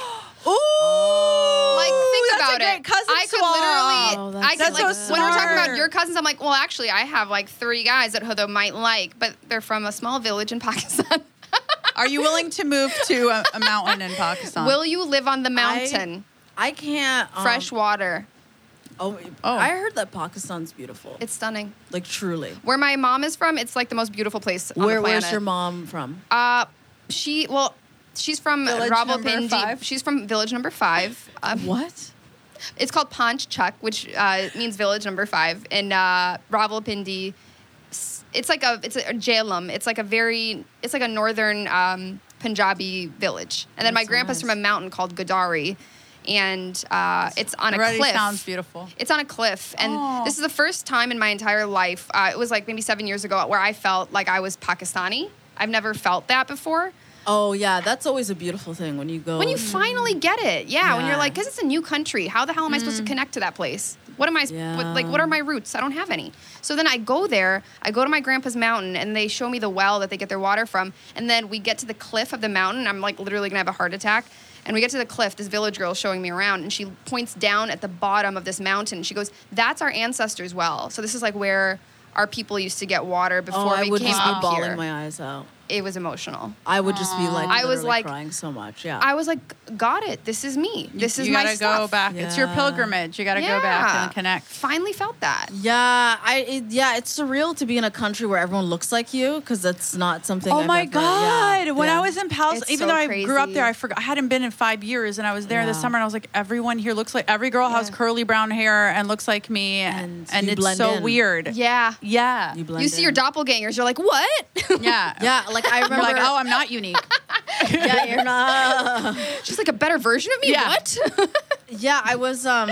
Ooh, like think that's about a great it. cousin I could swap. Oh, literally, that's I could so like when we're talking about smart. your cousins, I'm like, well, actually, I have like three guys that Huda might like, but they're from a small village in Pakistan. Are you willing to move to a, a mountain in Pakistan? Will you live on the mountain? I can't. Um, Fresh water. Oh, Oh. I heard that Pakistan's beautiful. It's stunning. like truly. Where my mom is from, it's like the most beautiful place on Where? the planet. Where's your mom from? Uh, she well, she's from Village number Rawalpindi. five? She's from village number five. Um, What? It's called Panch Chak, which uh, means village number five in uh, Rawalpindi. S- It's like a it's a Jhelum. It's like a very it's like a northern um, Punjabi village. And then my That's so grandpa's nice. from a mountain called Godari, and uh, it's on a Already cliff. sounds beautiful. It's on a cliff, and Oh. this is the first time in my entire life. Uh, it was like maybe seven years ago where I felt like I was Pakistani. I've never felt that before. Oh yeah, that's always a beautiful thing when you go. When you finally get it, yeah, when you're Yeah. like, because it's a new country, how the hell am I supposed to connect to that place? What am I, Yeah. what, like, what are my roots? I don't have any. So then I go there, I go to my grandpa's mountain, and they show me the well that they get their water from. And then we get to the cliff of the mountain. I'm like literally gonna have a heart attack. And we get to the cliff, this village girl is showing me around, and she points down at the bottom of this mountain. She goes, that's our ancestors' well. So this is like where our people used to get water oh, before I we would came just be up bawling here. my eyes out. It was emotional. I would just be like, I was literally like- crying so much. Yeah. I was like, got it. This is me. This is you my gotta stuff. go back. It's your Yeah. pilgrimage. You gotta go back and connect. Finally felt that. yeah, I it, yeah, it's surreal to be in a country where everyone looks like you because that's not something. Oh I've my ever- God! yeah, When yeah. I was in Palestine, It's even so though I grew up crazy. there, I forgot I hadn't been in five years, and I was there this Yeah. summer, and I was like, everyone here looks like every girl has Yeah. curly brown hair and looks like me, And and, you it's blend so in. weird. Yeah. Yeah, you blend You see your in. doppelgangers, you're like, what? yeah, Yeah, like I You're remember. like, oh, I'm not unique. yeah, you're not. Just like a better version of me? Yeah. What? Yeah, I was. Um,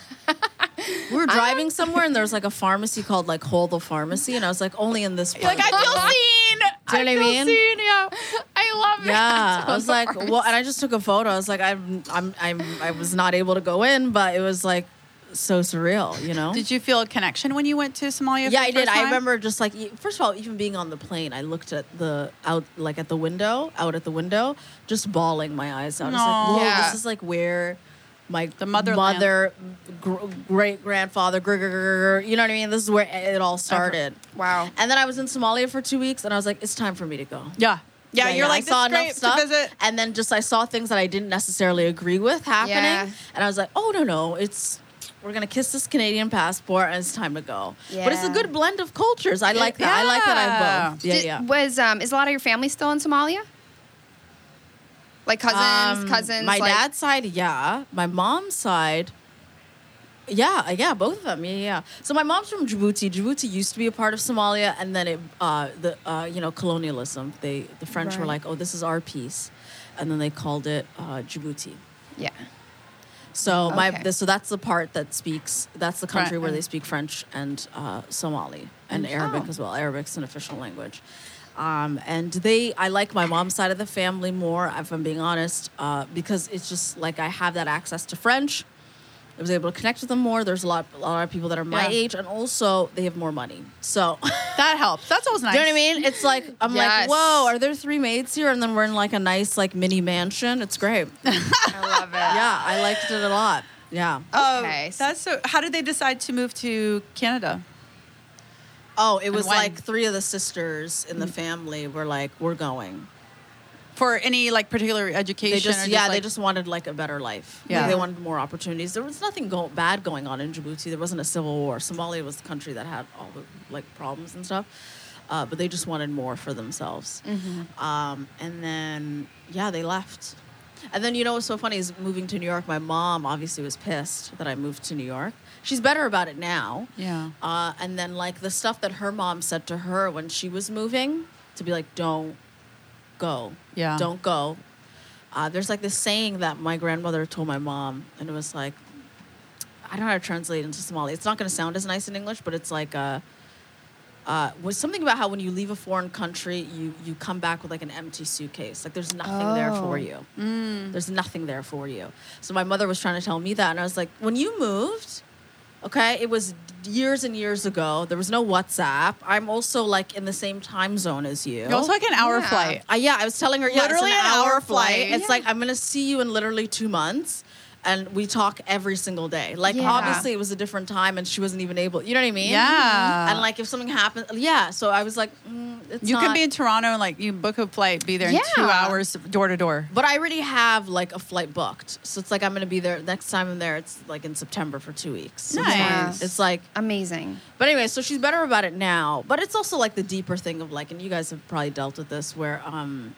we were driving somewhere, and there was like a pharmacy called like Hold the Pharmacy, and I was like, only in this. Like I pharmacy. feel seen. Do you know what I feel mean? seen. Yeah. I love it. Yeah, I was like, well, and I just took a photo. I was like, I'm, I'm, I'm, I was not able to go in, but it was like so surreal, you know. Did you feel a connection when you went to Somalia? yeah, for I the did. first I time? remember just like, e- first of all, even being on the plane, I looked at the out, like at the window, out at the window, just bawling my eyes out. I was like, Aw. whoa, Yeah. this is like where my The motherland. mother, gr- great grandfather, gr- gr- gr- gr- you know what I mean? This is where it all started. Wow. And then I was in Somalia for two weeks, and I was like, it's time for me to go. Yeah. Yeah, you're like, I saw this is enough great stuff, to visit. and then just I saw things that I didn't necessarily agree with happening, Yeah. and I was like, oh no no, it's we're gonna kiss this Canadian passport, and it's time to go. But it's a Yeah. good blend of cultures. I like that. I like that I have both. Yeah, Did- yeah. Was um is a lot of your family still in Somalia? Like cousins, Um, cousins. My like, dad's side, yeah. My mom's side. Yeah, yeah, both of them. Yeah, yeah. So my mom's from Djibouti. Djibouti used to be a part of Somalia, and then it, uh, the, uh, you know, colonialism. They, the French were Right. like, "Oh, this is our piece," and then they called it uh, Djibouti. Yeah. So my Okay. the, so that's the part that speaks. That's the country Right. where they speak French and uh, Somali and Arabic Oh. as well. Arabic's an official language. Um, and they, I like my mom's side of the family more, if I'm being honest, uh, because it's just like I have that access to French, was able to connect with them more. There's a lot, a lot of people that are my Yeah. age, and also they have more money. So, That helps. That's always nice. do you know what I mean? It's like I'm Yes. like, whoa, are there three maids here? And then we're in like a nice like mini mansion. It's great. I love it. Yeah, I liked it a lot. Yeah. Okay. Oh, that's so. How did they decide to move to Canada? Oh, it was when? like three of the sisters in the family were like, we're going. For any like particular education? They just or yeah, just, they like- just wanted like a better life. Yeah. Like, they wanted more opportunities. There was nothing go- bad going on in Djibouti. There wasn't a civil war. Somalia was the country that had all the like problems and stuff. Uh, but they just wanted more for themselves. Um, and then yeah, they left. And then you know what's so funny is moving to New York. My mom obviously was pissed that I moved to New York. She's better about it now. Yeah. Uh, and then like the stuff that her mom said to her when she was moving to be like, don't go. Yeah. Don't go. Uh, there's like this saying that my grandmother told my mom, and it was like, I don't know how to translate it into Somali. It's not going to sound as nice in English, but it's like uh, uh, was something about how when you leave a foreign country, you you come back with like an empty suitcase. Like there's nothing there for Oh. you. There's nothing there for you. So my mother was trying to tell me that, and I was like, when you moved, okay, it was years and years ago. There was no WhatsApp. I'm also like in the same time zone as you. You're also like an hour Yeah. flight. Uh, yeah, I was telling her, yeah, Literally it's an, an hour, hour flight. flight. It's like, I'm going to see you in literally two months. And we talk every single day. Like, Yeah. obviously, it was a different time and she wasn't even able, you know what I mean? Yeah. And like, if something happened, yeah. So I was like, mm, it's You not. can be in Toronto and like you book a flight, be there in two Yeah. hours, door to door. But I already have like a flight booked. So it's like, I'm going to be there. Next time I'm there, it's like in September for two weeks. So it's like- Nice. It's like, Amazing. but anyway, so she's better about it now. But it's also like the deeper thing of like, and you guys have probably dealt with this where, um,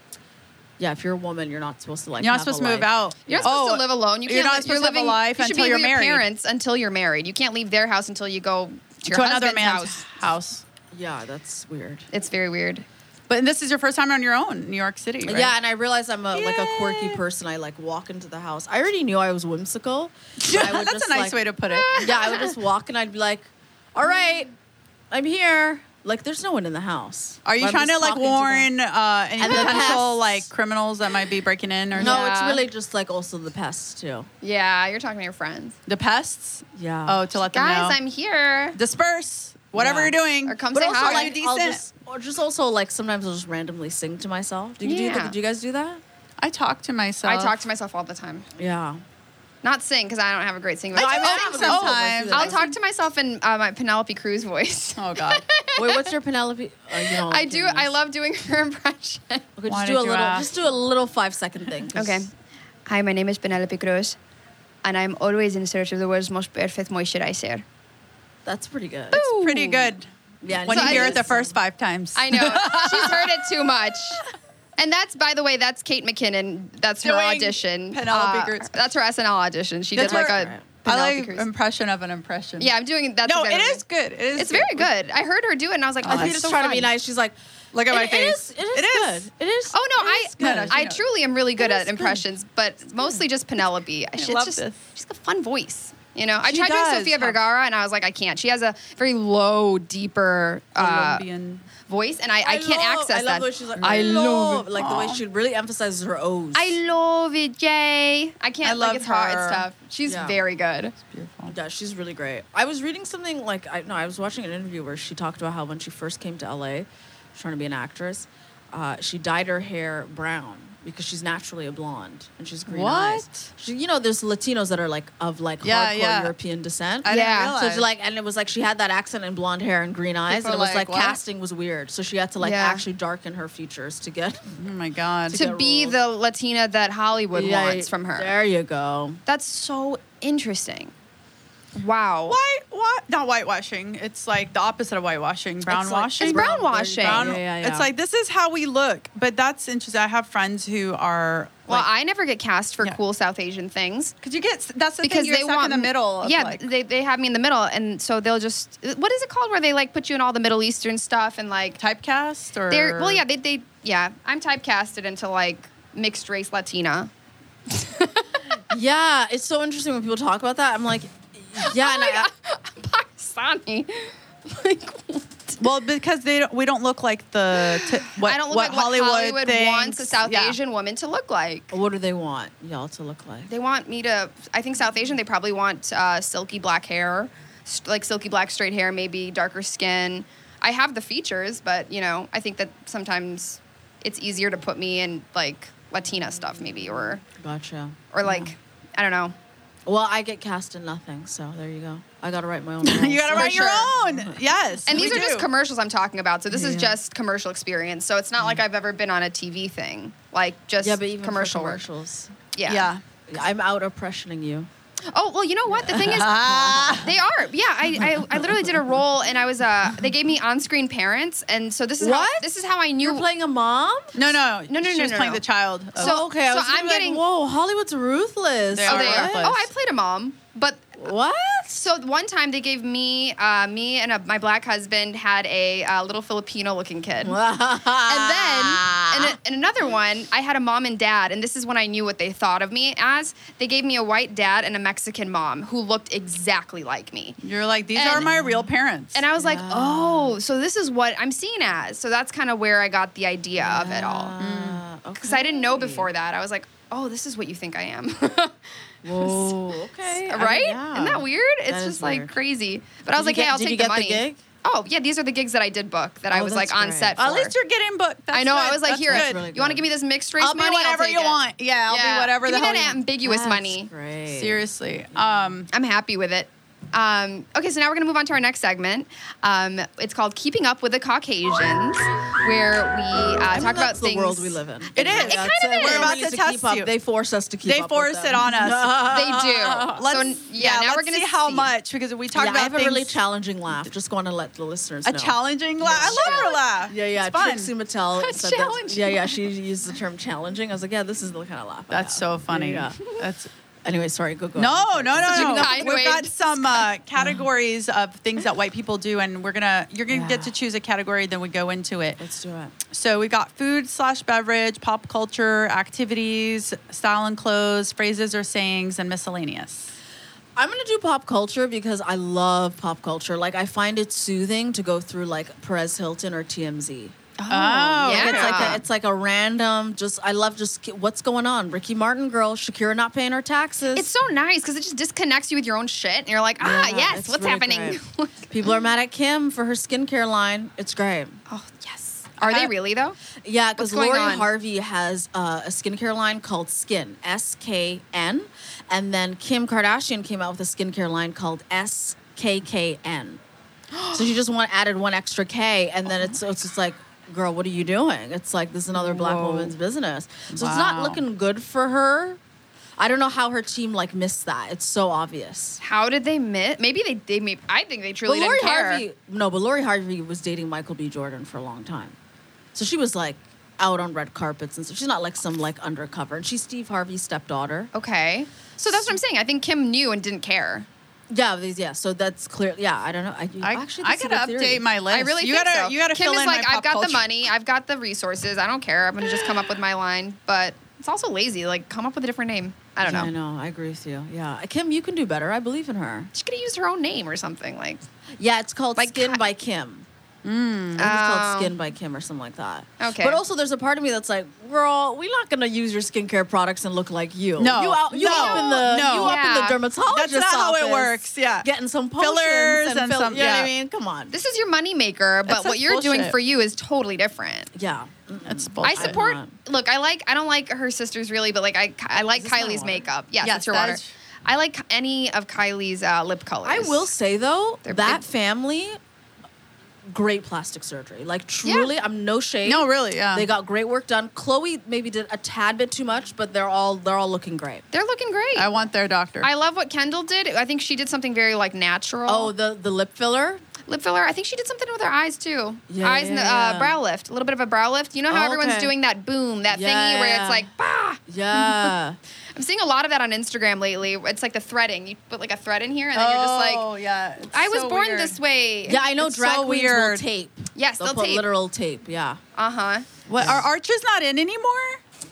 yeah, if you're a woman, you're not supposed to like. You're not have a supposed to move life. out. You're not supposed Oh, to live alone. You you're can't not li- supposed you're to have a living, life you should until be you're with your married. parents until you're married. You can't leave their house until you go to your To another husband's man's house. house. Yeah, that's weird. It's very weird. But this is your first time on your own, New York City, right? Yeah, and I realized I'm a, like a quirky Yay. person. I like walk into the house. I already knew I was whimsical. but I would That's just, a nice like- way to put it. Yeah, I would just walk and I'd be like, "All right, I'm here." Like, there's no one in the house. Are you But I'm trying to just like talking them. warn uh, any And the potential pests. like criminals that might be breaking in or No, something? it's Yeah. really just like also the pests too. Yeah, you're talking to your friends. The pests? Yeah. Oh, to let them Guys, know. I'm here. Disperse. Whatever Yeah. you're doing. Or come But say also, hi. Are like, you I'll decent? just, or just also like sometimes I'll just randomly sing to myself. Do you, do, you, Yeah. do you guys do that? I talk to myself. I talk to myself all the time. Yeah. Not sing, because I don't have a great singing I voice. do I sing have a good voice. sometimes. Oh, I'll talk to myself in uh, my Penelope Cruz voice. Oh God. Wait, what's your Penelope? Oh, you don't I like do. hearing I this. love doing her impression. Okay, Why just did do a you little. ask? Just do a little five second thing. 'cause- Okay. Hi, my name is Penelope Cruz, and I'm always in search of the world's most perfect moisturizer. That's pretty good. It's pretty good. Yeah. When So you I hear it just- the first five times. I know. She's heard it too much. And that's, by the way, that's Kate McKinnon. That's her Doing audition. Penelope Uh, Cruz. That's her S N L audition. She That's did like her- a I Penelope like Cruz. impression of an impression. Yeah, I'm doing that's No, it exactly is good. It is It's very good. I heard her do it, and I was like, oh, I think that's just so trying fun. to be nice. She's like, Look at my it, face. It is. It is It is. good. It is. Oh no, it I is good. No, no, she I knows. truly am really good It at is good. impressions, but mostly just Penelope. It's love just this. she's got a fun voice. You know, I She tried doing does. Sofia Vergara, and I was like, I can't. She has a very low, deeper uh, Colombian. voice, and I, I, can't love, access I love that. the way she's like, I I, love love it. like the way Aw. she really emphasizes her O's. I love it, Jay. I can't. I like love it's hard. her. It's tough. She's Yeah. very good. Beautiful. Yeah, she's really great. I was reading something like I no, I was watching an interview where she talked about how when she first came to L A, trying to be an actress, uh, she dyed her hair brown because she's naturally a blonde and she's green What? eyes. She, you know, there's Latinos that are like of like Yeah, hardcore yeah. European descent. I Yeah. didn't So realize. So it's like, and it was like she had that accent and blonde hair and green eyes, People and it was like, like, what? casting was weird. So she had to like Yeah. actually darken her features to get oh my God. To To get be roles. the Latina that Hollywood Yeah, wants from her. There you go. That's so interesting. Wow. White, what? Not whitewashing. It's like the opposite of whitewashing. Brown It's like- washing. It's brown washing. Brown- Yeah, yeah, yeah. It's like this is how we look, but that's interesting. I have friends who are Well, like, I never get cast for Yeah. cool South Asian things because you get that's the because thing. You're they stuck want in the middle. Of yeah, like, they they have me in the middle, and so they'll just what is it called where they like put you in all the Middle Eastern stuff and like typecast or they're well yeah they they yeah I'm typecasted into like mixed race Latina. Yeah, it's so interesting when people talk about that. I'm like, yeah, and I, I'm Pakistani. Like, what? Well, because they don't, we don't look like the t- what, I don't look what like Hollywood, what Hollywood thinks. wants a South Yeah. Asian woman to look like. What do they want y'all to look like? They want me to. I think South Asian. They probably want uh, silky black hair, st- like silky black straight hair, maybe darker skin. I have the features, but you know, I think that sometimes it's easier to put me in like Latina stuff, maybe, or Gotcha. or like Yeah. I don't know. Well, I get cast in nothing, so there you go. I gotta write my own. roles. You gotta For write your sure. own. Yes. And we these are do. just commercials I'm talking about. So this is Yeah. just commercial experience. So it's not like I've ever been on a T V thing, like just Yeah, but even commercial for work. commercials. Yeah. Yeah. I'm out oppressioning you. Oh well, you know what? The thing is, they are. Yeah, I, I I literally did a role, and I was uh they gave me on-screen parents, and so this is how What? this is how I knew. You're playing a mom? No, no, No, no, She no, was no, playing no. the child. Of, So- Oh, okay. I so was gonna I'm be like, getting- whoa, Hollywood's ruthless. They Oh, are they are. ruthless. Oh, I played a mom, but What? so one time they gave me uh, me and a, my black husband had a uh, little Filipino-looking kid. And then, in, a, in another one, I had a mom and dad, and this is when I knew what they thought of me as. They gave me a white dad and a Mexican mom who looked exactly like me. You're like, these And- are my real parents. And I was like, oh, so this is what I'm seen as. So that's kind of where I got the idea of it all. Because I didn't know before that. I was like, oh, this is what you think I am. Whoa. Okay. I mean, right? yeah. Isn't that weird? It's That is just like weird. crazy. But I was Did like, you hey, get- I'll did take you the get the money. gig? Oh, yeah, these are the gigs that I did book that I Oh, was like that's on great. set for. At least you're getting booked. That's I know. I good. was like, That's here, good. really you want to good. give me this mixed race I'll be money? whatever I'll take you it. want. Yeah, I'll Yeah. be whatever give the me hell that you ambiguous That's money. Great. Seriously. Um, I'm happy with it. Um, okay, so now we're going to move on to our next segment. Um, it's called Keeping Up with the Caucasians, where we uh, I mean, talk about that's things. the world we live in. It is. It kind That's of it. is. We're We're about about to to test keep up. you. They force us to keep they up. force with it them. on us. They do. Let's, so, yeah, yeah, now let's we're going see to how much, because we talk Yeah, about I have things. a really challenging laugh. Just want to let the listeners a know. challenging laugh. I love her laugh. Yeah, yeah. It's fun. Trixie Mattel A said that. challenging Yeah, yeah. She used the term challenging. I was like, yeah, this is the kind of laugh. I That's have. so funny. Yeah. That's Anyway, sorry. Go go. no, ahead. no, no, Such a no. kind We've way got to some uh, categories of things that white people do, and we're gonna you're gonna get Yeah. to choose a category. Then we go into it. Let's do it. So we got food slash beverage, pop culture, activities, style and clothes, phrases or sayings, and miscellaneous. I'm gonna do pop culture because I love pop culture. Like I find it soothing to go through like Perez Hilton or T M Z. Oh, yeah. It's like a, it's like a random. Just I love just ki- what's going on. Ricky Martin girl, Shakira not paying her taxes. It's so nice because it just disconnects you with your own shit. And you're like, ah, Yeah, yes, it's what's really happening? great. People are mad at Kim for her skincare line. It's great. Oh, yes. Are they really, though? Yeah, because What's going Lori on? Harvey has uh, a skincare line called Skin, S K N. And then Kim Kardashian came out with a skincare line called S K K N. So she just want, added one extra K, and then it's, it's just like, girl, what are you doing? It's like, this is another black Whoa. woman's business. So it's Wow. not looking good for her. I don't know how her team like missed that. It's so obvious. How did they miss? Maybe they, they may, I think they truly But Lori didn't care. Harvey, no, but Lori Harvey was dating Michael B. Jordan for a long time. So she was like out on red carpets and stuff. She's not like some like undercover. And she's Steve Harvey's stepdaughter. Okay. So that's what I'm saying. I think Kim knew and didn't care. Yeah, these, yeah. So that's clear. Yeah, I don't know. I, I, actually, I that's a gotta good theory. update my list. I really you think gotta so. you gotta Kim fill is in like, my I've pop got culture. the money, I've got the resources. I don't care. I'm gonna just come up with my line. But it's also lazy. Like, come up with a different name. I don't Yeah, know. I know. I agree with you. Yeah, Kim, you can do better. I believe in her. She could have used her own name or something. Like, Yeah, it's called Like Skin Ki- by Kim. I think it's Oh. called Skin by Kim or something like that. Okay. But also, there's a part of me that's like, girl, we're not gonna use your skincare products and look like you. No. you out, you No. up in the, No. you up in the Yeah. dermatologist That's not how it office works, yeah. getting some potions Fillers and, and fill- some- You know what yeah. I mean? Come on. this is your moneymaker, but That's what such you're doing bullshit. for you is totally different. yeah. It's I bullshit. support. not. Look, I like. I don't like her sisters really, but like I, I like this my Kylie's water? makeup. Yes, Yes, that's your that water. is- I like any of Kylie's uh, lip colors. I will say though, They're that big. family, great plastic surgery. Like truly, I'm no shade. No, really, yeah. They got great work done. Chloe maybe did a tad bit too much, but they're all they're all looking great. They're looking great. I want their doctor. I love what Kendall did. I think she did something very like natural. Oh, the the lip filler. lip filler. I think she did something with her eyes too. Yeah, eyes and the yeah, uh, yeah. brow lift. A little bit of a brow lift. You know how Oh, everyone's okay. doing that boom, that Yeah, thingy where yeah. it's like bah. Yeah. I'm seeing a lot of that on Instagram lately. It's like the threading. You put like a thread in here, and then you're just like, oh yeah. It's I was so born weird. this way. Yeah, I know It's drag so queens weird. will tape. Yes, They'll, they'll put tape. literal tape. Yeah. Uh huh. What are arches not in anymore?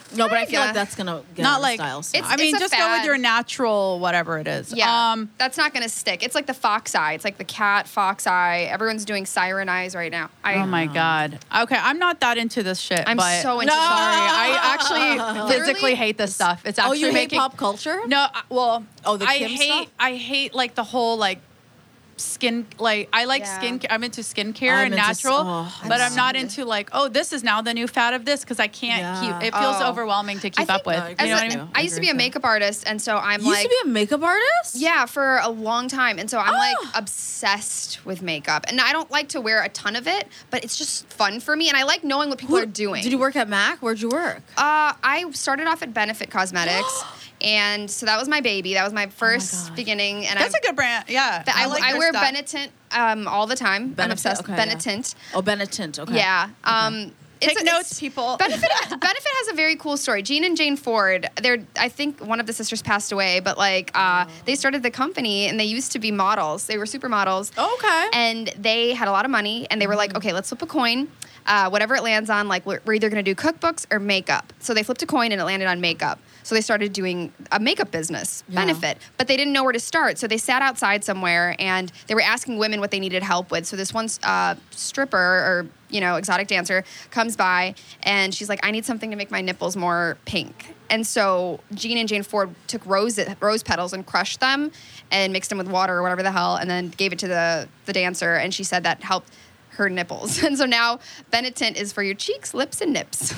No, but I feel Yeah. like that's gonna get Not out like of style soon. It's- I mean, a just go with fad. your natural whatever it is. Yeah, Um, that's not gonna stick. It's like the fox eye. It's like the cat fox eye. Everyone's doing siren eyes right now. I, oh my god. Okay, I'm not that into this shit. I'm but so into Sorry, this. I actually physically Literally? hate this stuff. It's oh, actually you hate making pop culture? No, I- well, Oh, the I Kim hate stuff? I hate like the whole like skin like I like Yeah. skin I'm into skincare I'm and into s- natural, oh, but I'm I'm not so- into like, oh, this is now the new fad of this because I can't Yeah. keep it feels Oh. overwhelming to I keep think up with. No, I You as know a- what I mean? I used to be a makeup artist, and so I'm You like, used to be a makeup artist? yeah, for a long time, and so I'm Oh. like obsessed with makeup. And I don't like to wear a ton of it, but it's just fun for me, and I like knowing what people Who- are doing. Did you work at Mac? Where'd you work? Uh, I started off at Benefit Cosmetics, and so that was my baby. That was my first gosh. beginning, and That's I, a good brand. Yeah. I, like I their wear stuff. Benetint um, all the time. I'm Benefit? obsessed. Okay, yeah. Benetint. Oh, Benetint. Okay. Yeah. Um, it's Take a- notes, it's- people. Benefit Benefit has a very cool story. Jean and Jane Ford. They're I think one of the sisters passed away, but like uh, they started the company and they used to be models. They were supermodels. Okay. And they had a lot of money, and they were like, okay, let's flip a coin. Uh, whatever it lands on, like we're, we're either going to do cookbooks or makeup. So they flipped a coin, and it landed on makeup. So they started doing a makeup business, Yeah. Benefit, but they didn't know where to start. So they sat outside somewhere, and they were asking women what they needed help with. So this one uh, stripper or you know exotic dancer comes by, and she's like, I need something to make my nipples more pink. And so Jean and Jane Ford took rose rose petals and crushed them and mixed them with water or whatever the hell, and then gave it to the the dancer, and she said that helped her nipples. And so now Benetint is for your cheeks, lips, and nips.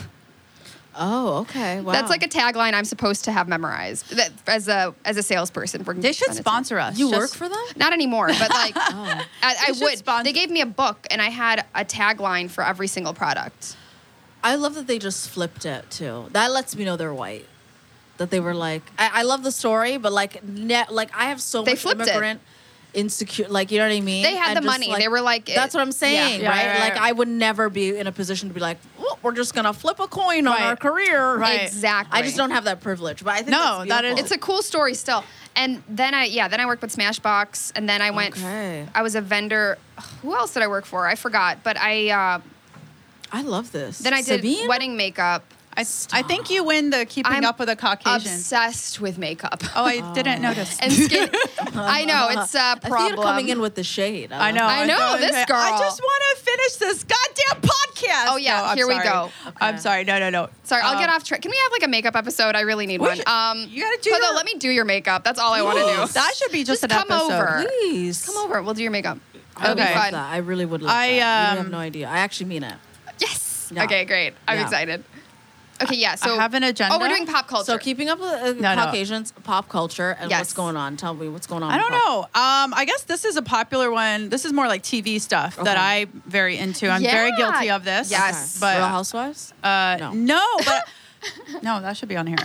Oh, okay. Wow. That's like a tagline I'm supposed to have memorized that, as a as a salesperson. For They should Benetint. sponsor us. You Just- work for them? Not anymore, but like I, I They should would. sponsor- They gave me a book, and I had a tagline for every single product. I love that they just flipped it too. That lets me know they're white. That they were like, I, I love the story, but like, ne- like I have so They much flipped it. immigrant insecure, like you know what I mean. They had And the just, money. They were like, that's what I'm saying, Yeah, right? right, right, Like right. I would never be in a position to be like, well, we're just gonna flip a coin on Right. our career, Right. Exactly. I just don't have that privilege, but I think No, that's that is- beautiful. It's a cool story still. And then I, yeah, then I worked with Smashbox, and then I went. Okay. I was a vendor. Who else did I work for? I forgot. But I uh, I love this. then I did Sabine? wedding makeup. I, I think you win the keeping I'm up with the Caucasians. Obsessed with makeup. Oh, I didn't notice. and skin. I know it's a I see problem. you coming in with the shade. I know. I know, don't- this girl. I just want to finish this goddamn podcast. Oh, yeah, No, I'm here we sorry. go. I'm sorry. No, no, no. Sorry, I'll Um, get off track. Can we have like a makeup episode? I really need we one. should- Um, you gotta do Hold on, your- let me do your makeup. That's all I want to do. That should be just, Just an come episode. over. Please Come over. We'll do your makeup. I It'll would be love fun. that. I really would love I, that. You um, have no idea. I actually mean it. Yes. Yeah. Okay, great. I'm Yeah. excited. Okay, yeah. So have an agenda. Oh, we're doing pop culture. So keeping up with uh, No, no. Caucasians, pop culture, and Yes. what's going on. Tell me what's going on. I don't with pop- know. Um, I guess this is a popular one. This is more like T V stuff that Okay. I'm very into. I'm very Yeah. guilty of this. Yes. But Real Housewives. Uh, No. no. but no, that should be on here. Um,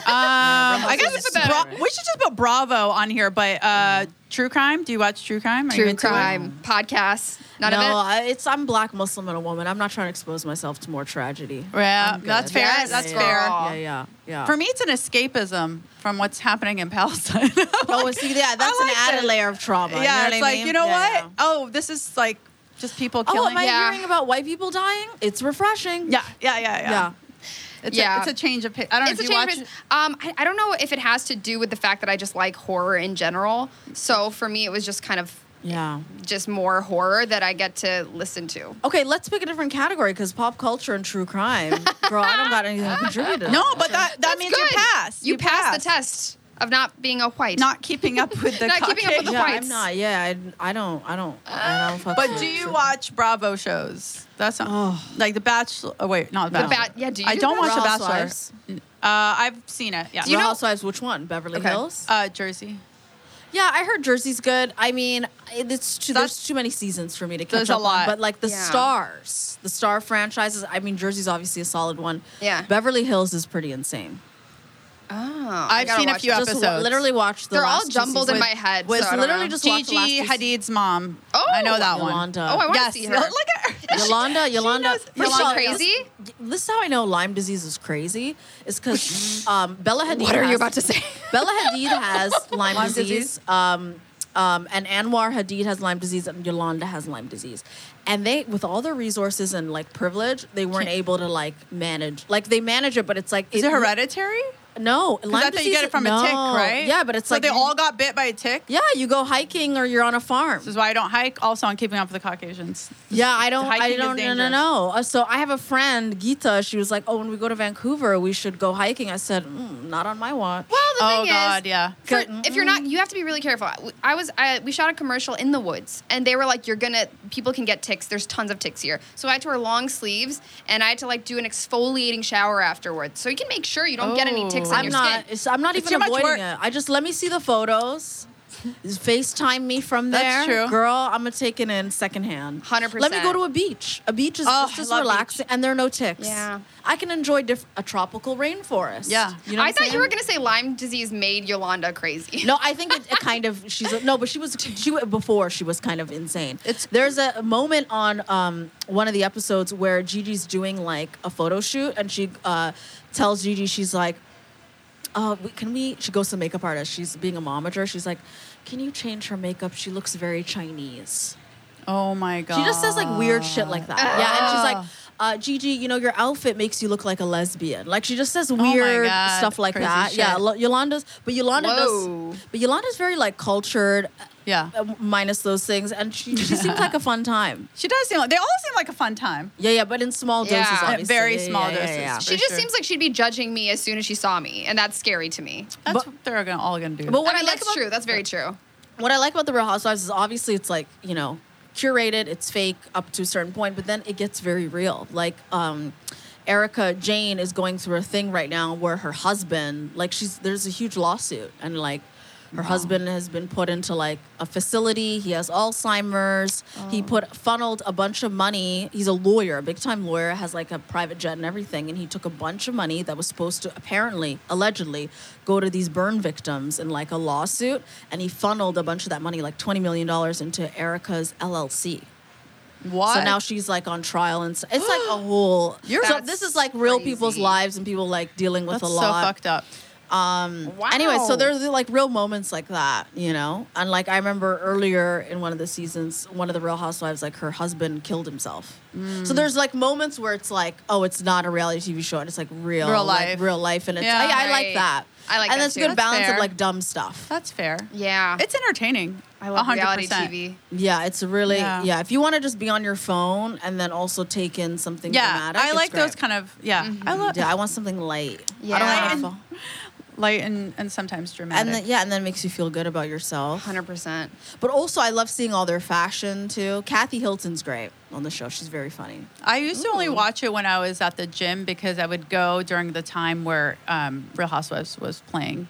I guess Housewives is Bra- better. we should just put Bravo on here. But uh, true crime. Do you watch true crime? Are you True into it? crime podcasts. None no, of it. I, it's I'm black Muslim and a woman. I'm not trying to expose myself to more tragedy. Yeah, I'm good. that's fair. Yes, that's girl. fair. Yeah, yeah, yeah. For me, it's an escapism from what's happening in Palestine. oh, see, yeah, that's I like an added this. layer of trauma. yeah, you know it's what I like mean? you know Yeah, what? yeah. Oh, this is like just people Oh, killing. am I Yeah. hearing about white people dying? It's refreshing. yeah, yeah, yeah, yeah. yeah. It's, Yeah. A, it's a change of. pa- I don't know. It's Do a you change. watch? of pace. Um, I, I don't know if it has to do with the fact that I just like horror in general. So for me, it was just kind of Yeah. just more horror that I get to listen to. Okay, let's pick a different category because pop culture and true crime. Girl, I don't got anything to contribute to. No, but that that That's means good. you pass. You, passed the test of not being a white. Not keeping up with the Not keeping up with the Caucasian. Yeah, whites. I'm not. Yeah, I, I don't. I don't. I don't. fuck But with do you true- watch Bravo shows? That's not, Oh. like The Bachelor. Oh wait, not The The Bachelor. Ba- yeah, do you I do don't that? watch The Real Bachelor. Housewives? Uh, I've seen it. Yeah. Do you Real know- Housewives? Which one? Beverly Okay. Hills. Uh, Jersey. Yeah, I heard Jersey's good. I mean, it's too, That's- there's too many seasons for me to catch There's a up lot. on. But like the Yeah. stars, the star franchises. I mean, Jersey's obviously a solid one. Yeah. Beverly Hills is pretty insane. Oh, I I've gotta seen a watch few that. Just episodes. literally watched the They're all last two jumbled in seasons. my head. Was so I don't literally know. just watched the last Gigi two seasons. Hadid's mom. Oh, I know that one. Yolanda. Oh, I want to Yes. see her. Look at her. Yolanda, Yolanda. knows- First Is of she all, crazy? This, this is how I know Lyme disease is crazy. Is because um, Bella Hadid. What are you has- about to say? Bella Hadid has Lyme, Lyme disease. disease? Um, Um, and Anwar Hadid has Lyme disease and Yolanda has Lyme disease. And they, with all their resources and like privilege, they weren't able to like manage. Like they manage it, but it's like Is it hereditary? No, Because I thought you get it from no. a tick, right? Yeah, but it's so like they you- all got bit by a tick. Yeah, you go hiking or you're on a farm. This is why I don't hike. Also, on Keeping Up with the Caucasians. Yeah, I don't. I Hiking is don't. No, no, dangerous. no. Uh, So I have a friend, Geeta. She was like, "Oh, when we go to Vancouver, we should go hiking." I said, mm, "Not on my watch." Well, the Oh thing God, is, yeah. for, if you're not, you have to be really careful. I was, I, we shot a commercial in the woods, and they were like, "You're gonna, people can get ticks. There's tons of ticks here." So I had to wear long sleeves, and I had to like do an exfoliating shower afterwards, so you can make sure you don't get any ticks on I'm your not. skin. It's, I'm not It's even too much avoiding work. it. I just let me see the photos. FaceTime me from there. That's true. Girl, I'm gonna take it in secondhand. one hundred Let me go percent. to a beach. A beach is Oh, just, just I love relaxing, and there are no ticks. Yeah. I can enjoy diff- a tropical rainforest. Yeah. You know I what thought I'm you were saying? gonna say Lyme disease made Yolanda crazy. No, I think it, it kind of. She's no, but she was she wa- before she was kind of insane. It's- There's a moment on um, one of the episodes where Gigi's doing like a photo shoot, and she uh, tells Gigi, she's like, "Oh, we- can we?" She goes to the makeup artist. She's being a momager. She's like, "Can you change her makeup? She looks very Chinese." Oh my God. She just says like weird shit like that. Yeah, and she's like, uh, Gigi, you know, your outfit makes you look like a lesbian. Like she just says my weird God, stuff like crazy that. shit. Yeah, Lo- Yolanda's, but Yolanda Whoa. does. But Yolanda's very like cultured, Yeah. uh, minus those things, and she, she seems like a fun time. She does seem like, they all seem like a fun time. Yeah, yeah, but in small Yeah. doses, Yeah, obviously. very Yeah, small yeah, yeah, doses. yeah. She For just sure. seems like she'd be judging me as soon as she saw me, and that's scary to me. That's But- what they're gonna, all gonna do. But what I I, mean, like that's about, true. That's very true. What I like about the Real Housewives is obviously it's like, you know, curated, it's fake up to a certain point, but then it gets very real. Like, um, Erica Jane is going through a thing right now where her husband, like she's, there's a huge lawsuit and like her husband has been put into like a facility. He has Alzheimer's. He put funneled a bunch of money. He's a lawyer, a big time lawyer, has like a private jet and everything. And he took a bunch of money that was supposed to apparently, allegedly, go to these burn victims in like a lawsuit. And he funneled a bunch of that money, like twenty million dollars, into Erica's L L C. what? So now she's like on trial, and so, it's like a whole. You're- so That's this is like real crazy. people's lives and people like dealing with That's a so lot. fucked up. Um, Wow. Anyway, so there's like real moments like that, you know? And like I remember earlier in one of the seasons, one of the Real Housewives, like her husband killed himself. So there's like moments where it's like, oh, it's not a reality T V show, and it's like real, Real like, life. real life. And it's, Yeah. I, I like Right. that. I like and that that's too. good That's balance fair. of like dumb stuff. That's fair. Yeah. It's entertaining. I love one hundred reality percent. T V. Yeah, it's a really, Yeah. yeah. If you want to just be on your phone and then also take in something Yeah, dramatic, I it's like great. those kind of, yeah. I love Yeah, I want something light. I Yeah. don't Light want and- to fall. light and, and sometimes dramatic. And then, yeah, and then it makes you feel good about yourself. one hundred percent. But also, I love seeing all their fashion too. Kathy Hilton's great on the show. She's very funny. I used to only watch it when I was at the gym because I would go during the time where um, Real Housewives was playing.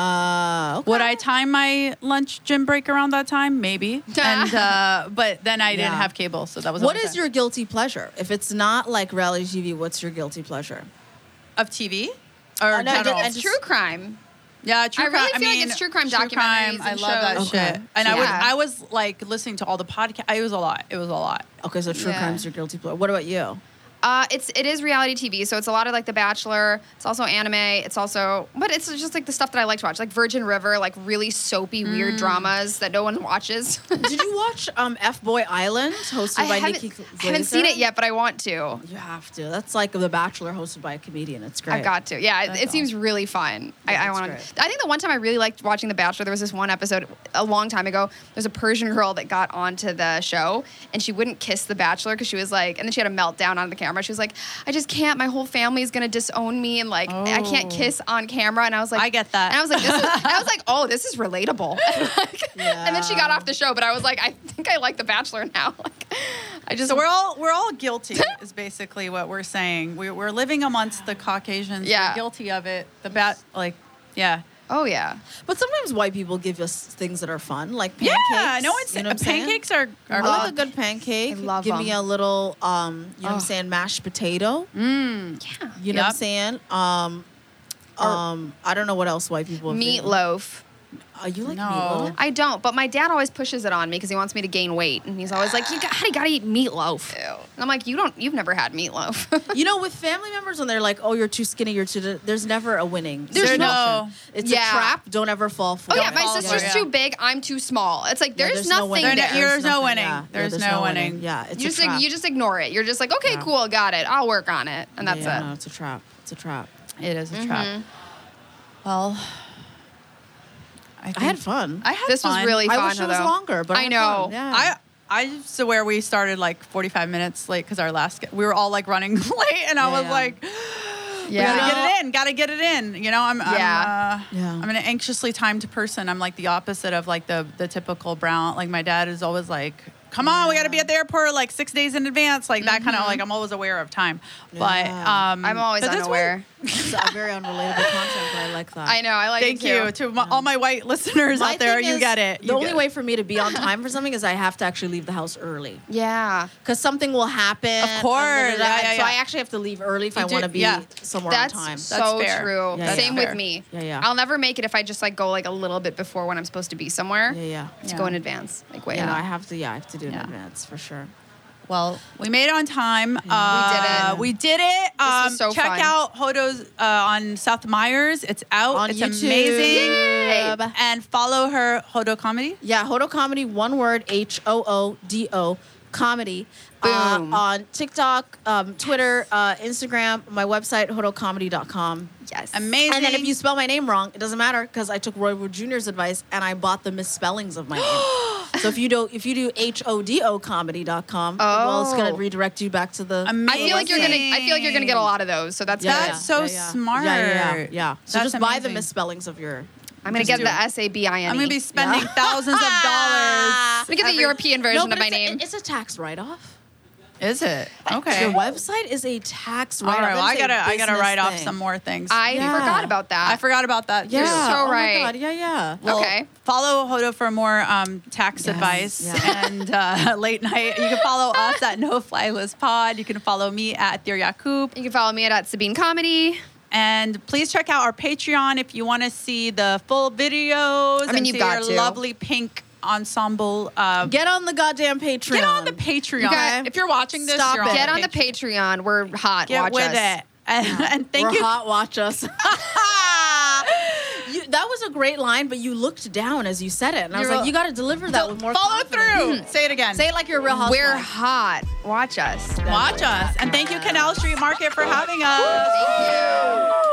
Ah, okay. Would I time my lunch gym break around that time? Maybe. and uh, but then I didn't Yeah. have cable, so that was What only is time. your guilty pleasure? If it's not like reality T V, what's your guilty pleasure? of T V or Oh, no, general? I It's just- true crime. Yeah, true I really crime. feel like mean, it's true crime crime, documentaries I and love that shows. shit. Okay. And I was Yeah. I was like listening to all the podcasts. It was a lot. It was a lot. Okay, so true Yeah. crime's your guilty pleasure. What about you? Uh, it's it is reality T V, so it's a lot of like The Bachelor. It's also anime. It's also, but it's just like the stuff that I like to watch, like Virgin River, like really soapy, weird dramas that no one watches. Did you watch um, F Boy Island, hosted I by haven't, Nikki Glaser? haven't seen it yet, but I want to. You have to. That's like The Bachelor, hosted by a comedian. It's great. I've got to. Yeah, it, That's it seems really fun. Yeah, I, I that's want. great. I think the one time I really liked watching The Bachelor, there was this one episode a long time ago. There's a Persian girl that got onto the show, and she wouldn't kiss The Bachelor because she was like, and then she had a meltdown on the camera. She was like, I just can't. My whole family is gonna disown me, and like I can't Oh. kiss on camera. And I was like, I get that. And I was like, this is. And I was like, oh, this is relatable. Like, And then she got off the show, but I was like, I think I like The Bachelor now. Like, I just So we're all we're all guilty is basically what we're saying. We, we're living amongst the Caucasians. Yeah. We're guilty of it. The bat like yeah. Oh yeah. But sometimes white people give us things that are fun, like pancakes. Yeah, no one's you know what I'm saying? pancakes are, are I like a good pancake. I love Give me them. a little, um, you know what I'm Oh. saying, mashed potato. Mm. You know what I'm Yep. saying? Um, um, I don't know what else white people have given. Meatloaf. Are you like No. meatloaf? I don't, but my dad always pushes it on me because he wants me to gain weight, and he's always like, "You got, you gotta eat meatloaf." Ew. And I'm like, "You don't, you've never had meatloaf." You know, with family members, when they're like, "Oh, you're too skinny," you're too. There's never a winning. There's situation. no- It's Yeah. a trap. Don't ever fall for. Oh it. yeah, my fall for sister's it, too yeah. big. I'm too small. It's like Yeah, there's, there's no nothing winning. there. There's no nothing, winning. yeah. There's Yeah, no winning. Yeah, it's you a just trap. you just ignore it. You're just like, okay, Yeah. cool, got it. I'll work on it, and that's yeah, it. No, it's a trap. It's a trap. It is a trap. Well, I, I think had fun. I had This was fun. really fun. I wish it was though. longer, but I, I had know. fun. Yeah. I I swear we started like forty-five minutes late because our last we were all like running late, and I Yeah, was yeah. like, Yeah. "Gotta get it in, gotta get it in." You know, I'm Yeah. I'm, uh, Yeah. I'm an anxiously timed person. I'm like the opposite of like the the typical Brown. Like my dad is always like, "Come on, we got to be at the airport like six days in advance." Like that kind of like I'm always aware of time. But Yeah. um, I'm always but this unaware. It's a very unrelatable content, but I like that. I know. I like Thank it too. you to my, all my white listeners My out there. thing You is, get it. The You only get way it. for me to be on time for something is I have to actually leave the house early. Yeah. Because something will happen. Of course. and da, da, da, Yeah, yeah, So yeah. I actually have to leave early if You I do- want to be yeah. somewhere That's on time. so That's fair. true. Yeah, Same yeah. with me. Yeah, yeah. I'll never make it if I just like go like a little bit before when I'm supposed to be somewhere. Yeah, yeah. To Yeah. go in advance. Like wait. Yeah, no, I have to. Yeah, I have to do it Yeah. in advance for sure. Well, we made it on time. We did Uh, it. We did it. Um, was so check fun. out Hodo's uh, on South Myers. It's out. On it's YouTube. amazing. Yay. And follow her Hodo Comedy. Yeah, Hodo Comedy, one word, H O O D O, comedy. Boom. Uh, on TikTok, um, Twitter, uh, Instagram, my website, hodo comedy dot com. Yes. Amazing. And then if you spell my name wrong, it doesn't matter because I took Roy Wood Junior's advice and I bought the misspellings of my name. So if you do if you do H O D O comedy dot com, well, it's gonna Oh. redirect you back to the. Amazing. I feel like you're gonna. I feel like you're gonna get a lot of those. So that's Yeah. good. That's so smart. Yeah, yeah, yeah. yeah. So That's just buy the amazing. misspellings of your. I'm gonna Just get do the it. S A B I N E. I'm going to be spending Yeah. thousands of dollars. Let me get the every- European version No, of but my it's a, name. it's a tax write-off. Is it? Okay. Your website is a tax All write-off. right. Well, I It's a gotta, I gotta business write off thing. some more things. I Yeah. forgot about that. I forgot about that. Yeah. Too. so oh right. My God. Yeah, yeah. Well, Okay. Follow Hodo for more um, tax Yes, advice yeah. and uh, late night. You can follow us at No Fly List Pod. You can follow me at Thir Yakub. You can follow me at, at Sabine Comedy. And please check out our Patreon if you want to see the full videos. I mean, and you've see got our to. lovely pink ensemble. Uh, Get on the goddamn Patreon. get on the Patreon. You got- if you're watching this, Stop you're it. on Get the on the Patreon. Patreon. We're hot. Get Watch with us. it. And, and thank We're you. hot. Watch us. You, that was a great line, but you looked down as you said it, and I was You're like, a- "You got to deliver that with more Follow confidence. through. Say it again. Say it like you're a real housewife." We're hot. Watch us. Watch us. And thank you, Canal Street Market, for having us. Thank you.